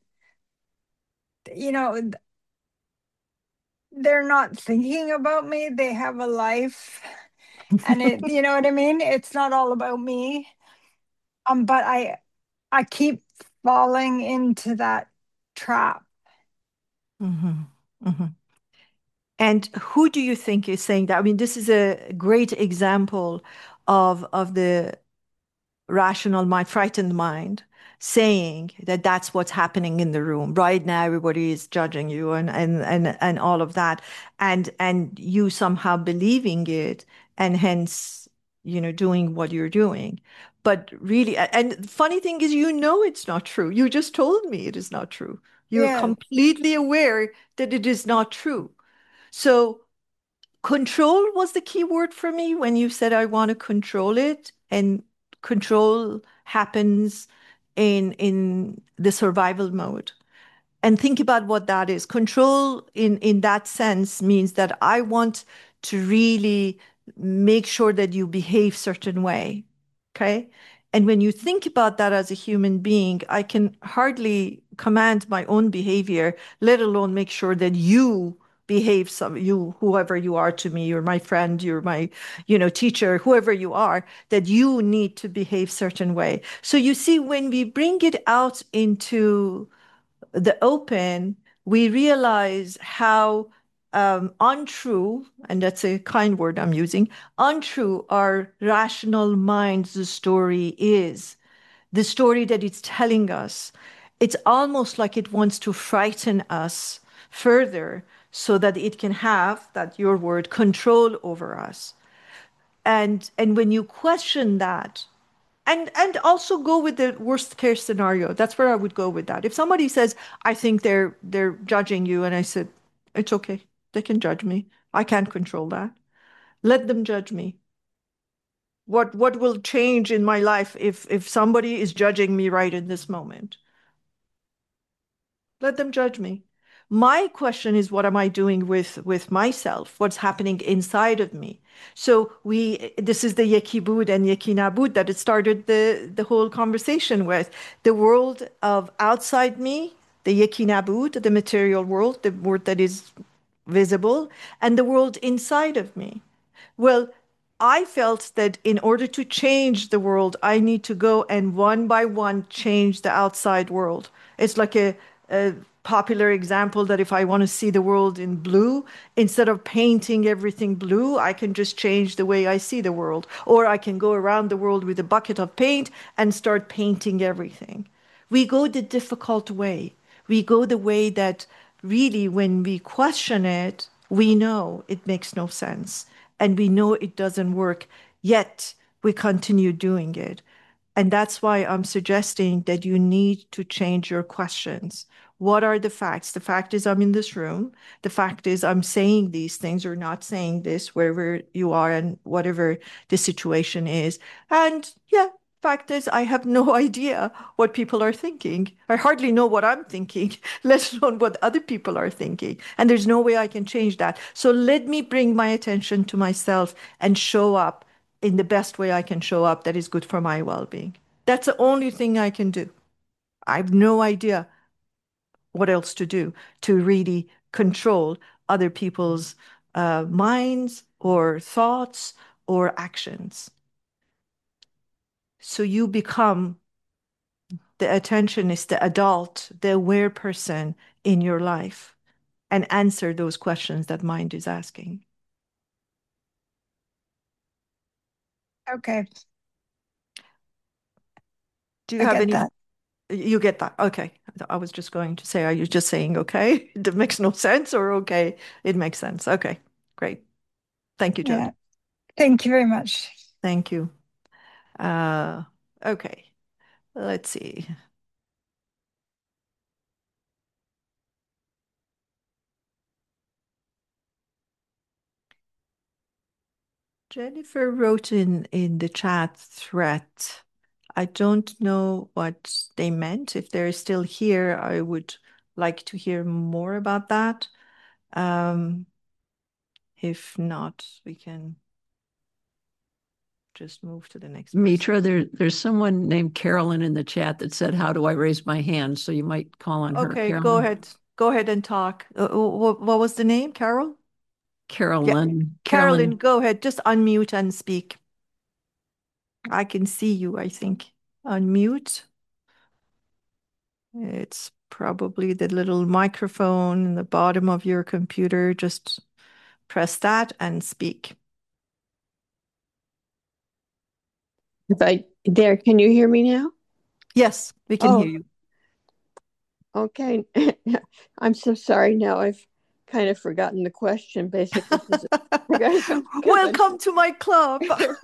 you know, they're not thinking about me. They have a life. And it, you know what I mean? It's not all about me. Um, but I I keep falling into that trap. mhm, mhm. And who do you think is saying that? I mean, this is a great example of of the rational mind, frightened mind, saying that that's what's happening in the room right now. Everybody is judging you, and and and and all of that, and and you somehow believing it, and hence, you know, doing what you're doing. But really, a- and the funny thing is, you know, it's not true. You just told me it is not true. You're Yeah. completely aware that it is not true. So control was the key word for me when you said I want to control it, and control happens in in the survival mode. And think about what that is. Control in in that sense means that I want to really make sure that you behave certain way. Okay? And when you think about that as a human being, I can hardly command my own behavior, let alone make sure that you behave some you whoever you are to me, you're my friend, you're my, you know, teacher, whoever you are, that you need to behave certain way. So you see, when we bring it out into the open, we realize how um, untrue, and that's a kind word I'm using, untrue our rational mind's story is. The story that it's telling us. It's almost like it wants to frighten us further so that it can have, that your word, control over us. And and when you question that, and and also go with the worst case scenario. That's where I would go with that. If somebody says, I think they're they're judging you, and I said, it's okay, they can judge me, I can't control that, let them judge me. What what will change in my life if if somebody is judging me right in this moment? Let them judge me. My question is, what am I doing with with myself? What's happening inside of me? So we, this is the Yekibud and Yekinabud that it started the the whole conversation with. The world of outside me, the Yekinabud, the material world, the world that is visible, and the world inside of me. Well, I felt that in order to change the world, I need to go and one by one change the outside world. It's like a, a popular example that if I want to see the world in blue, instead of painting everything blue, I can just change the way I see the world. Or I can go around the world with a bucket of paint and start painting everything. We go the difficult way. We go the way that really, when we question it, we know it makes no sense and we know it doesn't work, yet we continue doing it. And that's why I'm suggesting that you need to change your questions. What are the facts? The fact is, I'm in this room. The fact is, I'm saying these things or not saying this, wherever you are and whatever the situation is. And yeah, fact is, I have no idea what people are thinking. I hardly know what I'm thinking, let alone what other people are thinking. And there's no way I can change that. So let me bring my attention to myself and show up in the best way I can show up that is good for my well-being. That's the only thing I can do. I have no idea what else to do to really control other people's uh, minds or thoughts or actions. So you become the attentionist, the adult, the aware person in your life and answer those questions that mind is asking. Okay. Do you I have get any? that. You get that. Okay. I was just going to say, are you just saying okay? It makes no sense, or okay, it makes sense. Okay, great. Thank you, Yeah. Jody. Thank you very much. Thank you. Uh, okay, let's see. Jennifer wrote in in the chat thread. I don't know what they meant. If they're still here, I would like to hear more about that. Um, if not, we can just move to the next person. Mitra, there, there's someone named Carolyn in the chat that said, "How do I raise my hand?" So you might call on her. Okay, Carolyn. go ahead. Go ahead and talk. Uh, what, what was the name? Carol? Carolyn. Yeah. Carolyn. Carolyn, go ahead. Just unmute and speak. I can see you, I think. Unmute. It's probably the little microphone in the bottom of your computer. Just press that and speak. If I there, can you hear me now? Yes, we can Oh, hear you. okay. I'm so sorry. Now I've kind of forgotten the question, basically. 'cause- because I'm- Welcome to my club.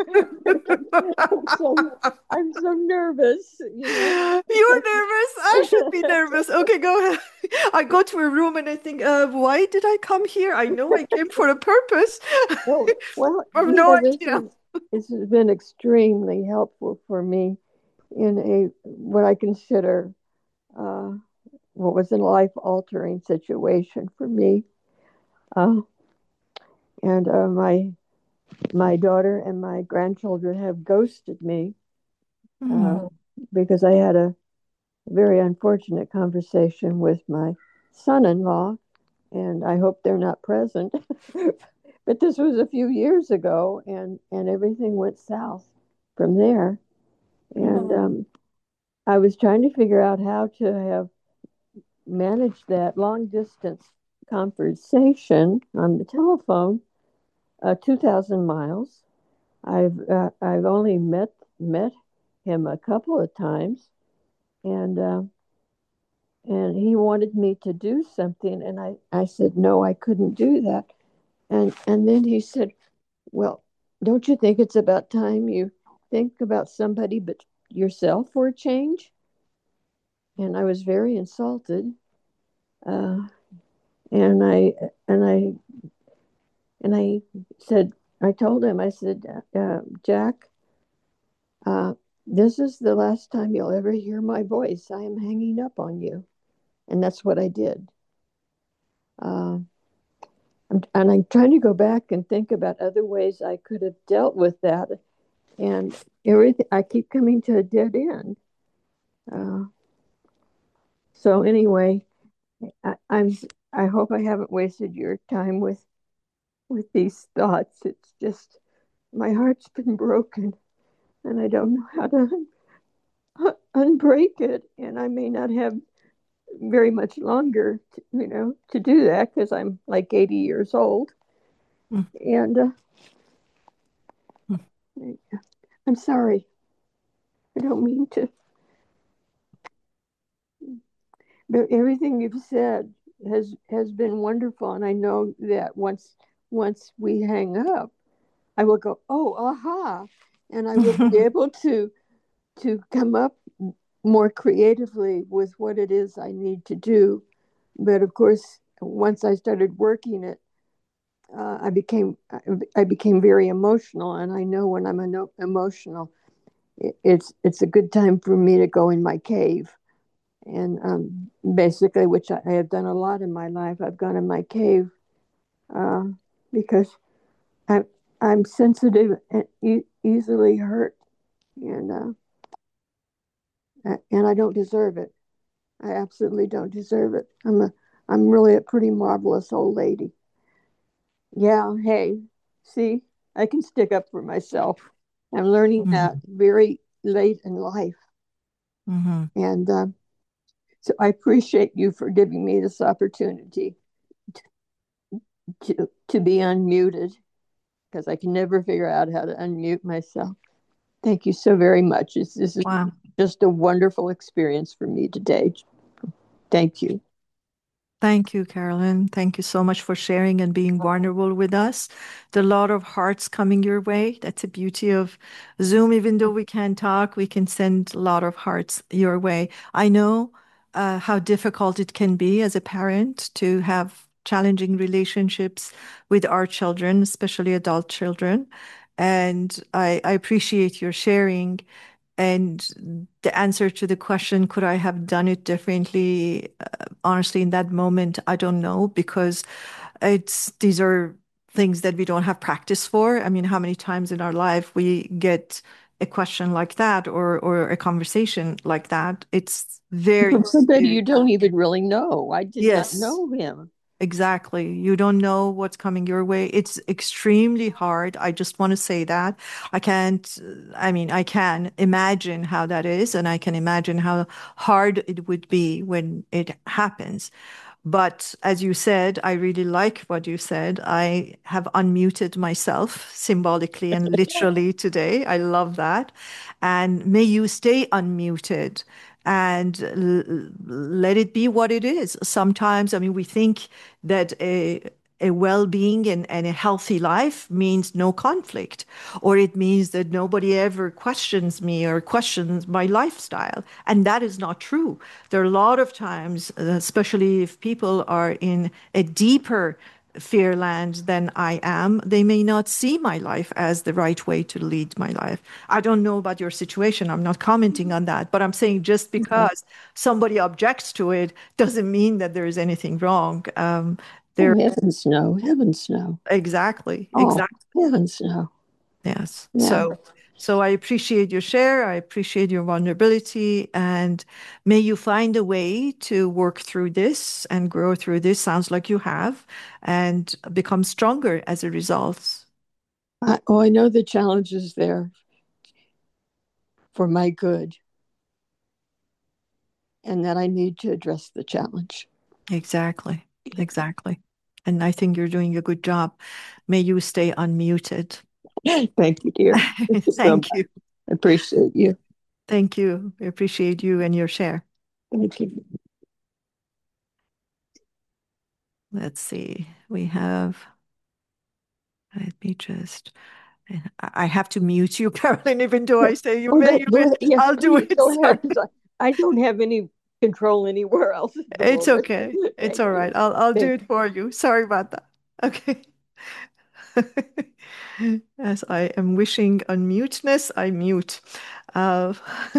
I'm so, I'm so nervous. You know? You're nervous. I should be nervous. Okay, go ahead. I go to a room and I think, uh, why did I come here? I know I came for a purpose. Oh, well, I have you no know, this idea. is, this has been extremely helpful for me in a what I consider uh, what was a life-altering situation for me. Uh, and uh, my my daughter and my grandchildren have ghosted me uh, Mm. because I had a very unfortunate conversation with my son-in-law, and I hope they're not present. But this was a few years ago, and and everything went south from there. And Mm. um, I was trying to figure out how to have managed that long distance conversation on the telephone, uh, two thousand miles. I've uh, I've only met met him a couple of times, and uh, and he wanted me to do something, and I, I said no, I couldn't do that, and and then he said, well, don't you think it's about time you think about somebody but yourself for a change? And I was very insulted, uh, and I and I and I said, I told him, I said, uh, Jack, uh, this is the last time you'll ever hear my voice. I am hanging up on you. And that's what I did. Uh, I'm, and I'm trying to go back and think about other ways I could have dealt with that. And everything, I keep coming to a dead end. Uh, so anyway, I, I'm, I hope I haven't wasted your time with, with these thoughts. It's just, my heart's been broken and I don't know how to un- unbreak it. And I may not have very much longer, to, you know, to do that because I'm like eighty years old. Mm. And uh, Mm. I'm sorry. I don't mean to. But everything you've said has has been wonderful, and I know that once once we hang up, I will go, oh, aha, and I will be able to to come up more creatively with what it is I need to do. But of course, once I started working it, uh, I became I became very emotional, and I know when I'm eno- emotional, it, it's it's a good time for me to go in my cave. And um, basically, which I, I have done a lot in my life, I've gone in my cave uh, because I'm I'm sensitive and e- easily hurt, and uh, and I don't deserve it. I absolutely don't deserve it. I'm a I'm really a pretty marvelous old lady. Yeah, hey, see, I can stick up for myself. I'm learning that very late in life, Mm-hmm. and uh, so I appreciate you for giving me this opportunity to to be unmuted because I can never figure out how to unmute myself. Thank you so very much. This, this is Wow. just a wonderful experience for me today. Thank you. Thank you, Carolyn. Thank you so much for sharing and being vulnerable with us. There are a lot of hearts coming your way. That's the beauty of Zoom. Even though we can't talk, we can send a lot of hearts your way. I know uh, how difficult it can be as a parent to have challenging relationships with our children, especially adult children. And I, I appreciate your sharing. And the answer to the question, could I have done it differently? Uh, honestly, in that moment, I don't know because it's these are things that we don't have practice for. I mean, how many times in our life we get a question like that or or a conversation like that? It's very, From somebody very you don't even really know. I did not yes. know him. Exactly. You don't know what's coming your way. It's extremely hard. I just want to say that. I can't, I mean, I can imagine how that is, and I can imagine how hard it would be when it happens. But as you said, I really like what you said. I have unmuted myself symbolically and literally today. I love that. And may you stay unmuted and l- let it be what it is. Sometimes, I mean, we think that a a well-being and, and a healthy life means no conflict, or it means that nobody ever questions me or questions my lifestyle. And that is not true. There are a lot of times, uh, especially if people are in a deeper fear land than I am, they may not see my life as the right way to lead my life. I don't know about your situation. I'm not commenting on that, but I'm saying just because somebody objects to it doesn't mean that there is anything wrong. Um, there, Oh, heavens no. Heavens no. exactly, Oh, exactly. heavens no. Yes. Yeah. So, so I appreciate your share. I appreciate your vulnerability, and may you find a way to work through this and grow through this. Sounds like you have, and become stronger as a result. I, oh, I know the challenge is there for my good and that I need to address the challenge. Exactly. Exactly. And I think you're doing a good job. May you stay unmuted. Thank you, dear. Thank you so much. Thank you. I appreciate you. Thank you. I appreciate you and your share. Thank you. Let's see. We have, let me just, I have to mute you, Carolyn, even though I say you Oh, may, that, you go may. ahead. Yes, I'll do please it. go Sorry. ahead because I, I don't have any control anywhere else at the It's moment. okay. It's Thank all you. right. I'll I'll do Thank it for you. Sorry about that. Okay. As I am wishing unmuteness, I mute. Uh,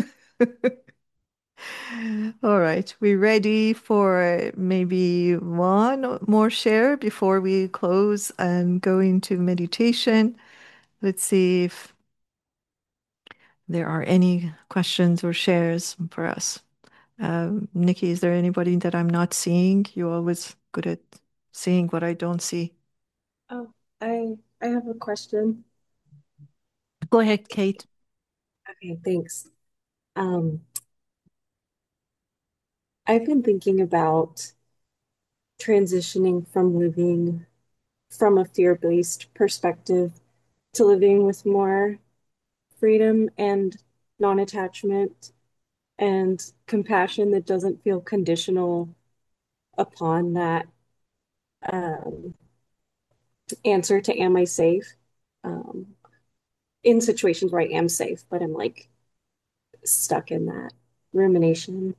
all right. We ready for maybe one more share before we close and go into meditation? Let's see if there are any questions or shares for us. Um, Nikki, is there anybody that I'm not seeing? You're always good at seeing what I don't see. Oh, I I have a question. Go ahead, Kate. Okay, thanks. Um, I've been thinking about transitioning from living from a fear-based perspective to living with more freedom and non-attachment and compassion that doesn't feel conditional upon that um, answer to am I safe? Um, in situations where I am safe, but I'm like stuck in that rumination.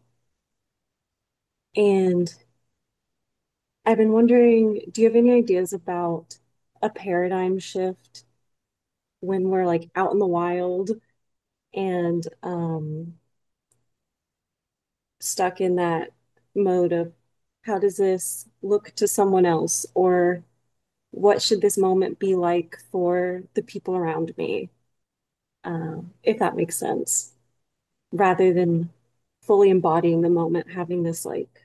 And I've been wondering, do you have any ideas about a paradigm shift when we're like out in the wild and um, stuck in that mode of how does this look to someone else? Or what should this moment be like for the people around me? Um, if that makes sense, rather than fully embodying the moment, having this like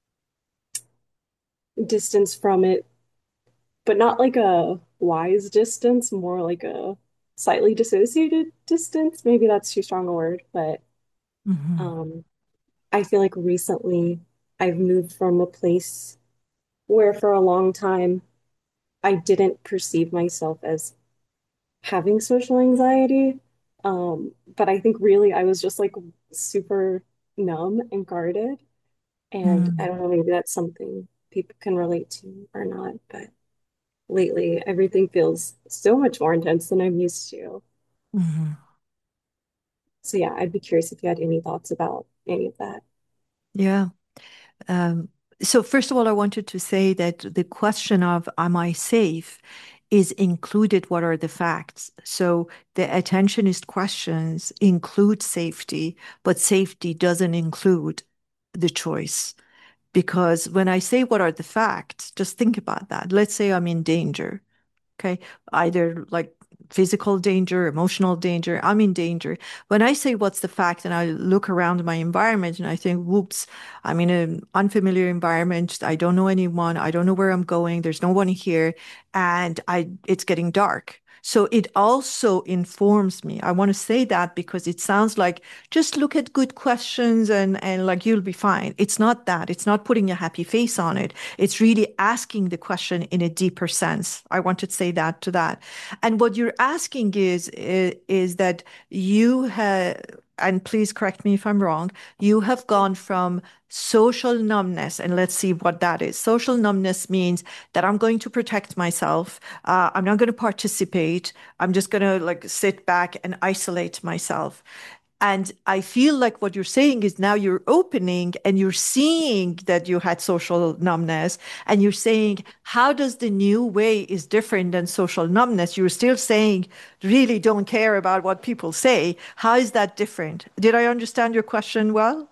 distance from it, but not like a wise distance, more like a slightly dissociated distance. Maybe that's too strong a word, but Mhm. um, I feel like recently I've moved from a place where for a long time I didn't perceive myself as having social anxiety. Um, but I think really I was just like super numb and guarded. And I Mm. don't know, maybe that's something people can relate to or not, but lately everything feels so much more intense than I'm used to. Mhm. So yeah, I'd be curious if you had any thoughts about any of that. Yeah. Um, so first of all, I wanted to say that the question of am I safe is included what are the facts. So the attentionist questions include safety, but safety doesn't include the choice. Because when I say what are the facts, just think about that. Let's say I'm in danger. Okay. Either like physical danger, emotional danger. I'm in danger. When I say what's the fact and I look around my environment and I think, whoops, I'm in an unfamiliar environment. I don't know anyone. I don't know where I'm going. There's no one here. And I it's getting dark. So it also informs me. I want to say that because it sounds like just look at good questions and, and like you'll be fine. It's not that. It's not putting a happy face on it. It's really asking the question in a deeper sense. I want to say that to that. And what you're asking is, is, is that you have, and please correct me if I'm wrong, you have gone from social numbness, and let's see what that is. Social numbness means that I'm going to protect myself. Uh, I'm not going to participate. I'm just going to like sit back and isolate myself. And I feel like what you're saying is now you're opening and you're seeing that you had social numbness and you're saying, how does the new way is different than social numbness? You're still saying, really don't care about what people say. How is that different? Did I understand your question well?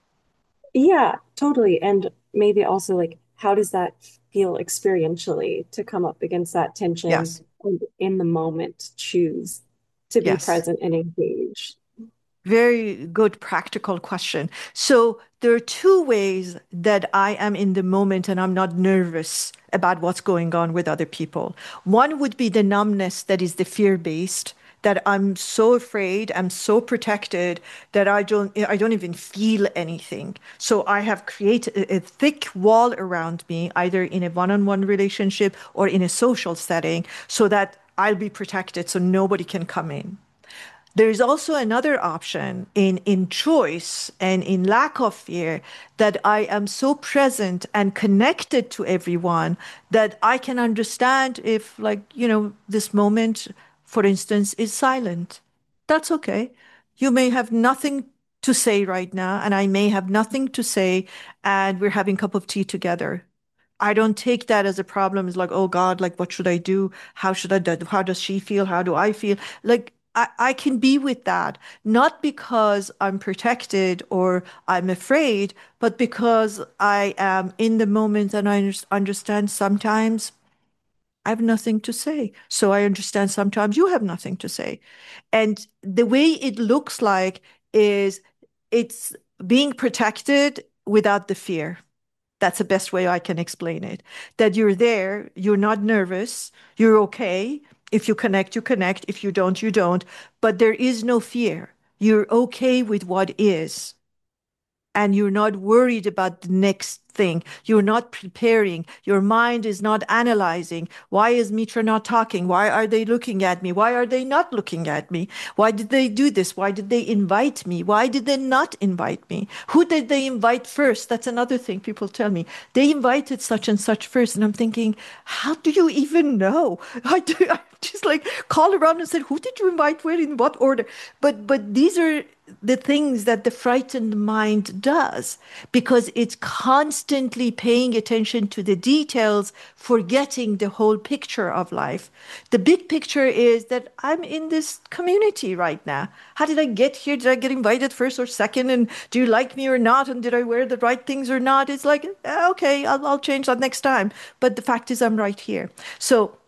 Yeah, totally. And maybe also like how does that feel experientially to come up against that tension Yes. and in the moment choose to be Yes. present and engaged? Very good practical question. So there are two ways that I am in the moment and I'm not nervous about what's going on with other people. One would be the numbness that is the fear-based, that I'm so afraid, I'm so protected that I don't I don't even feel anything. So I have created a, a thick wall around me, either in a one-on-one relationship or in a social setting, so that I'll be protected so nobody can come in. There's also another option in, in choice and in lack of fear that I am so present and connected to everyone that I can understand if, like, you know, this moment, for instance, is silent. That's okay. You may have nothing to say right now, and I may have nothing to say, and we're having a cup of tea together. I don't take that as a problem. It's like, oh God, like, what should I do? How should I do? How does she feel? How do I feel? Like, I, I can be with that, not because I'm protected or I'm afraid, but because I am in the moment and I under- understand sometimes I have nothing to say. So I understand sometimes you have nothing to say. And the way it looks like is it's being protected without the fear. That's the best way I can explain it. That you're there, you're not nervous, you're okay. If you connect, you connect. If you don't, you don't. But there is no fear. You're okay with what is. and you're not worried about the next thing. You're not preparing. Your mind is not analyzing. Why is Mitra not talking? Why are they looking at me? Why are they not looking at me? Why did they do this? Why did they invite me? Why did they not invite me? Who did they invite first? That's another thing people tell me. They invited such and such first. And I'm thinking, how do you even know? I, do, I just like call around and said, who did you invite where in what order? But but these are the things that the frightened mind does, because it's constantly paying attention to the details, forgetting the whole picture of life. The big picture is that I'm in this community right now. How did I get here? Did I get invited first or second? And do you like me or not? And did I wear the right things or not? It's like, eh, okay, I'll, I'll change that next time. But the fact is, I'm right here. So,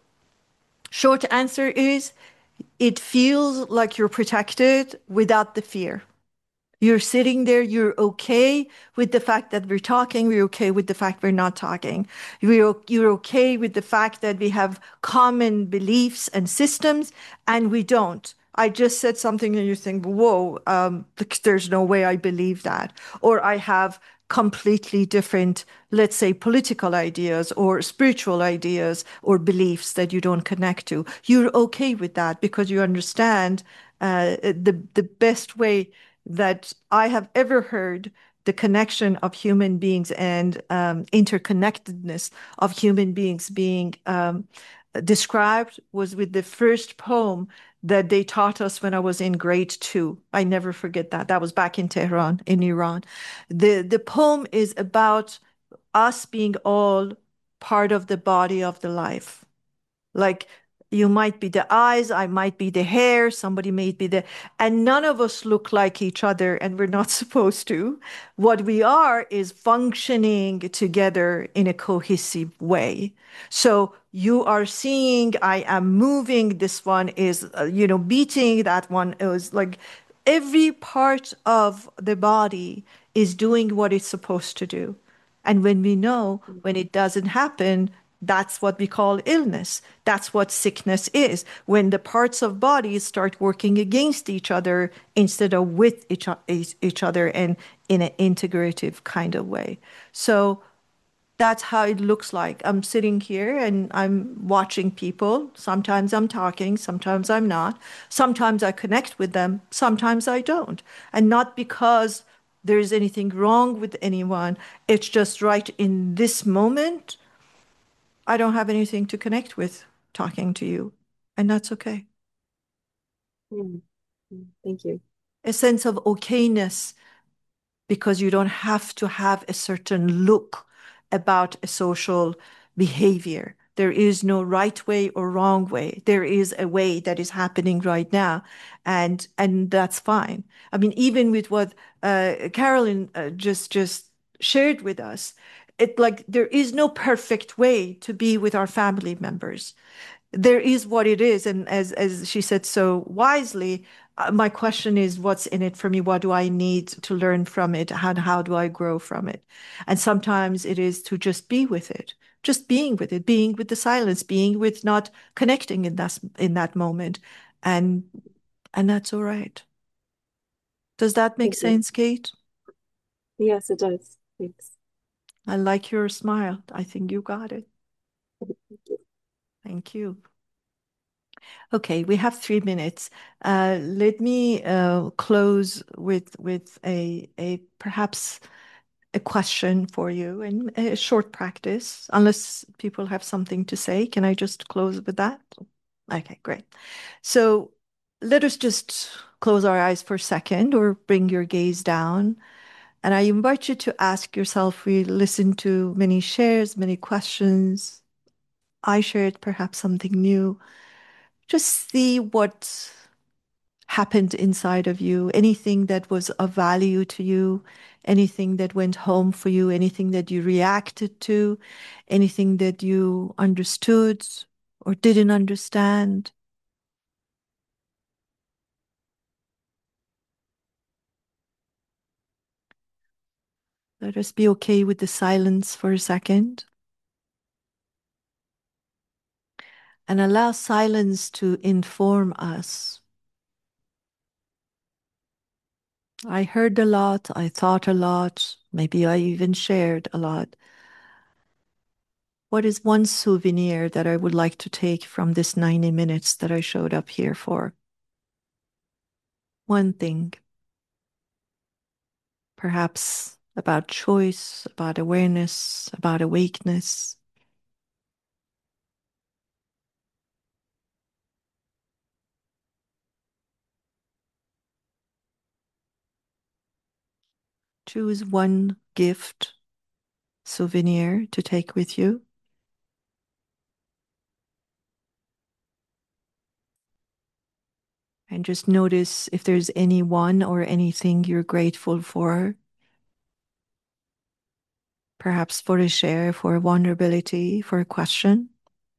short answer is, it feels like you're protected without the fear. You're sitting there, you're okay with the fact that we're talking, we're okay with the fact we're not talking. You're, you're okay with the fact that we have common beliefs and systems, and we don't. I just said something and you think, whoa, um, there's no way I believe that. Or I have completely different, let's say, political ideas or spiritual ideas or beliefs that you don't connect to. You're okay with that because you understand uh, the the best way that I have ever heard the connection of human beings and um, interconnectedness of human beings being um, described was with the first poem that they taught us when I was in grade two. I never forget that. That was back in Tehran, in Iran. The, the poem is about us being all part of the body of the life. Like, you might be the eyes, I might be the hair, somebody may be the, and none of us look like each other, and we're not supposed to. What we are is functioning together in a cohesive way. So you are seeing, I am moving, this one is, uh, you know, beating, that one is like, every part of the body is doing what it's supposed to do. And when we know when it doesn't happen, that's what we call illness. That's what sickness is. When the parts of bodies start working against each other instead of with each, each other and in an integrative kind of way. So that's how it looks like. I'm sitting here and I'm watching people. Sometimes I'm talking, sometimes I'm not. Sometimes I connect with them, sometimes I don't. And not because there's anything wrong with anyone. It's just right in this moment, I don't have anything to connect with talking to you. And that's okay. Mm. Thank you. A sense of okayness, because you don't have to have a certain look about a social behavior. There is no right way or wrong way. There is a way that is happening right now, and and that's fine. I mean, even with what uh, Carolyn uh, just just shared with us, it like there is no perfect way to be with our family members. There is what it is, and as as she said so wisely, uh, my question is, what's in it for me? What do I need to learn from it? And how do I grow from it? And sometimes it is to just be with it, just being with it, being with the silence, being with not connecting in that in that moment, and and that's all right. Does that make Thank you. sense, Kate? Yes, it does. Thanks. I like your smile. I think you got it. Thank you. Thank you. Okay, we have three minutes. Uh, let me uh, close with with a a perhaps a question for you and a short practice, unless people have something to say. Can I just close with that? Okay, great. So let us just close our eyes for a second or bring your gaze down. And I invite you to ask yourself, we listened to many shares, many questions. I shared perhaps something new. Just see what happened inside of you, anything that was of value to you, anything that went home for you, anything that you reacted to, anything that you understood or didn't understand. Let us be okay with the silence for a second and allow silence to inform us. I heard a lot, I thought a lot, maybe I even shared a lot. What is one souvenir that I would like to take from this ninety minutes that I showed up here for? One thing. Perhaps about choice, about awareness, about awakeness. Choose one gift, souvenir to take with you. And just notice if there's anyone or anything you're grateful for. Perhaps for a share, for a vulnerability, for a question.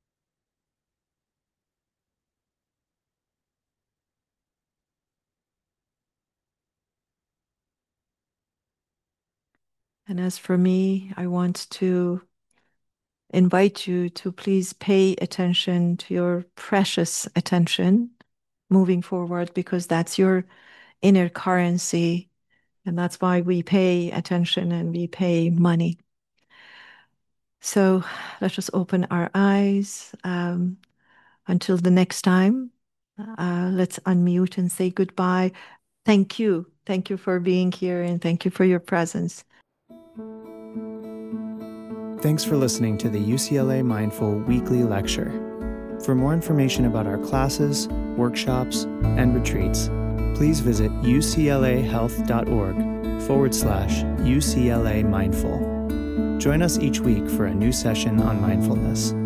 And as for me, I want to invite you to please pay attention to your precious attention moving forward, because that's your inner currency. And that's why we pay attention and we pay money. So let's just open our eyes. Um, until the next time, uh, let's unmute and say goodbye. Thank you. Thank you for being here, and thank you for your presence. Thanks for listening to the U C L A Mindful Weekly Lecture. For more information about our classes, workshops, and retreats, please visit uclahealth.org forward slash UCLA Mindful. Join us each week for a new session on mindfulness.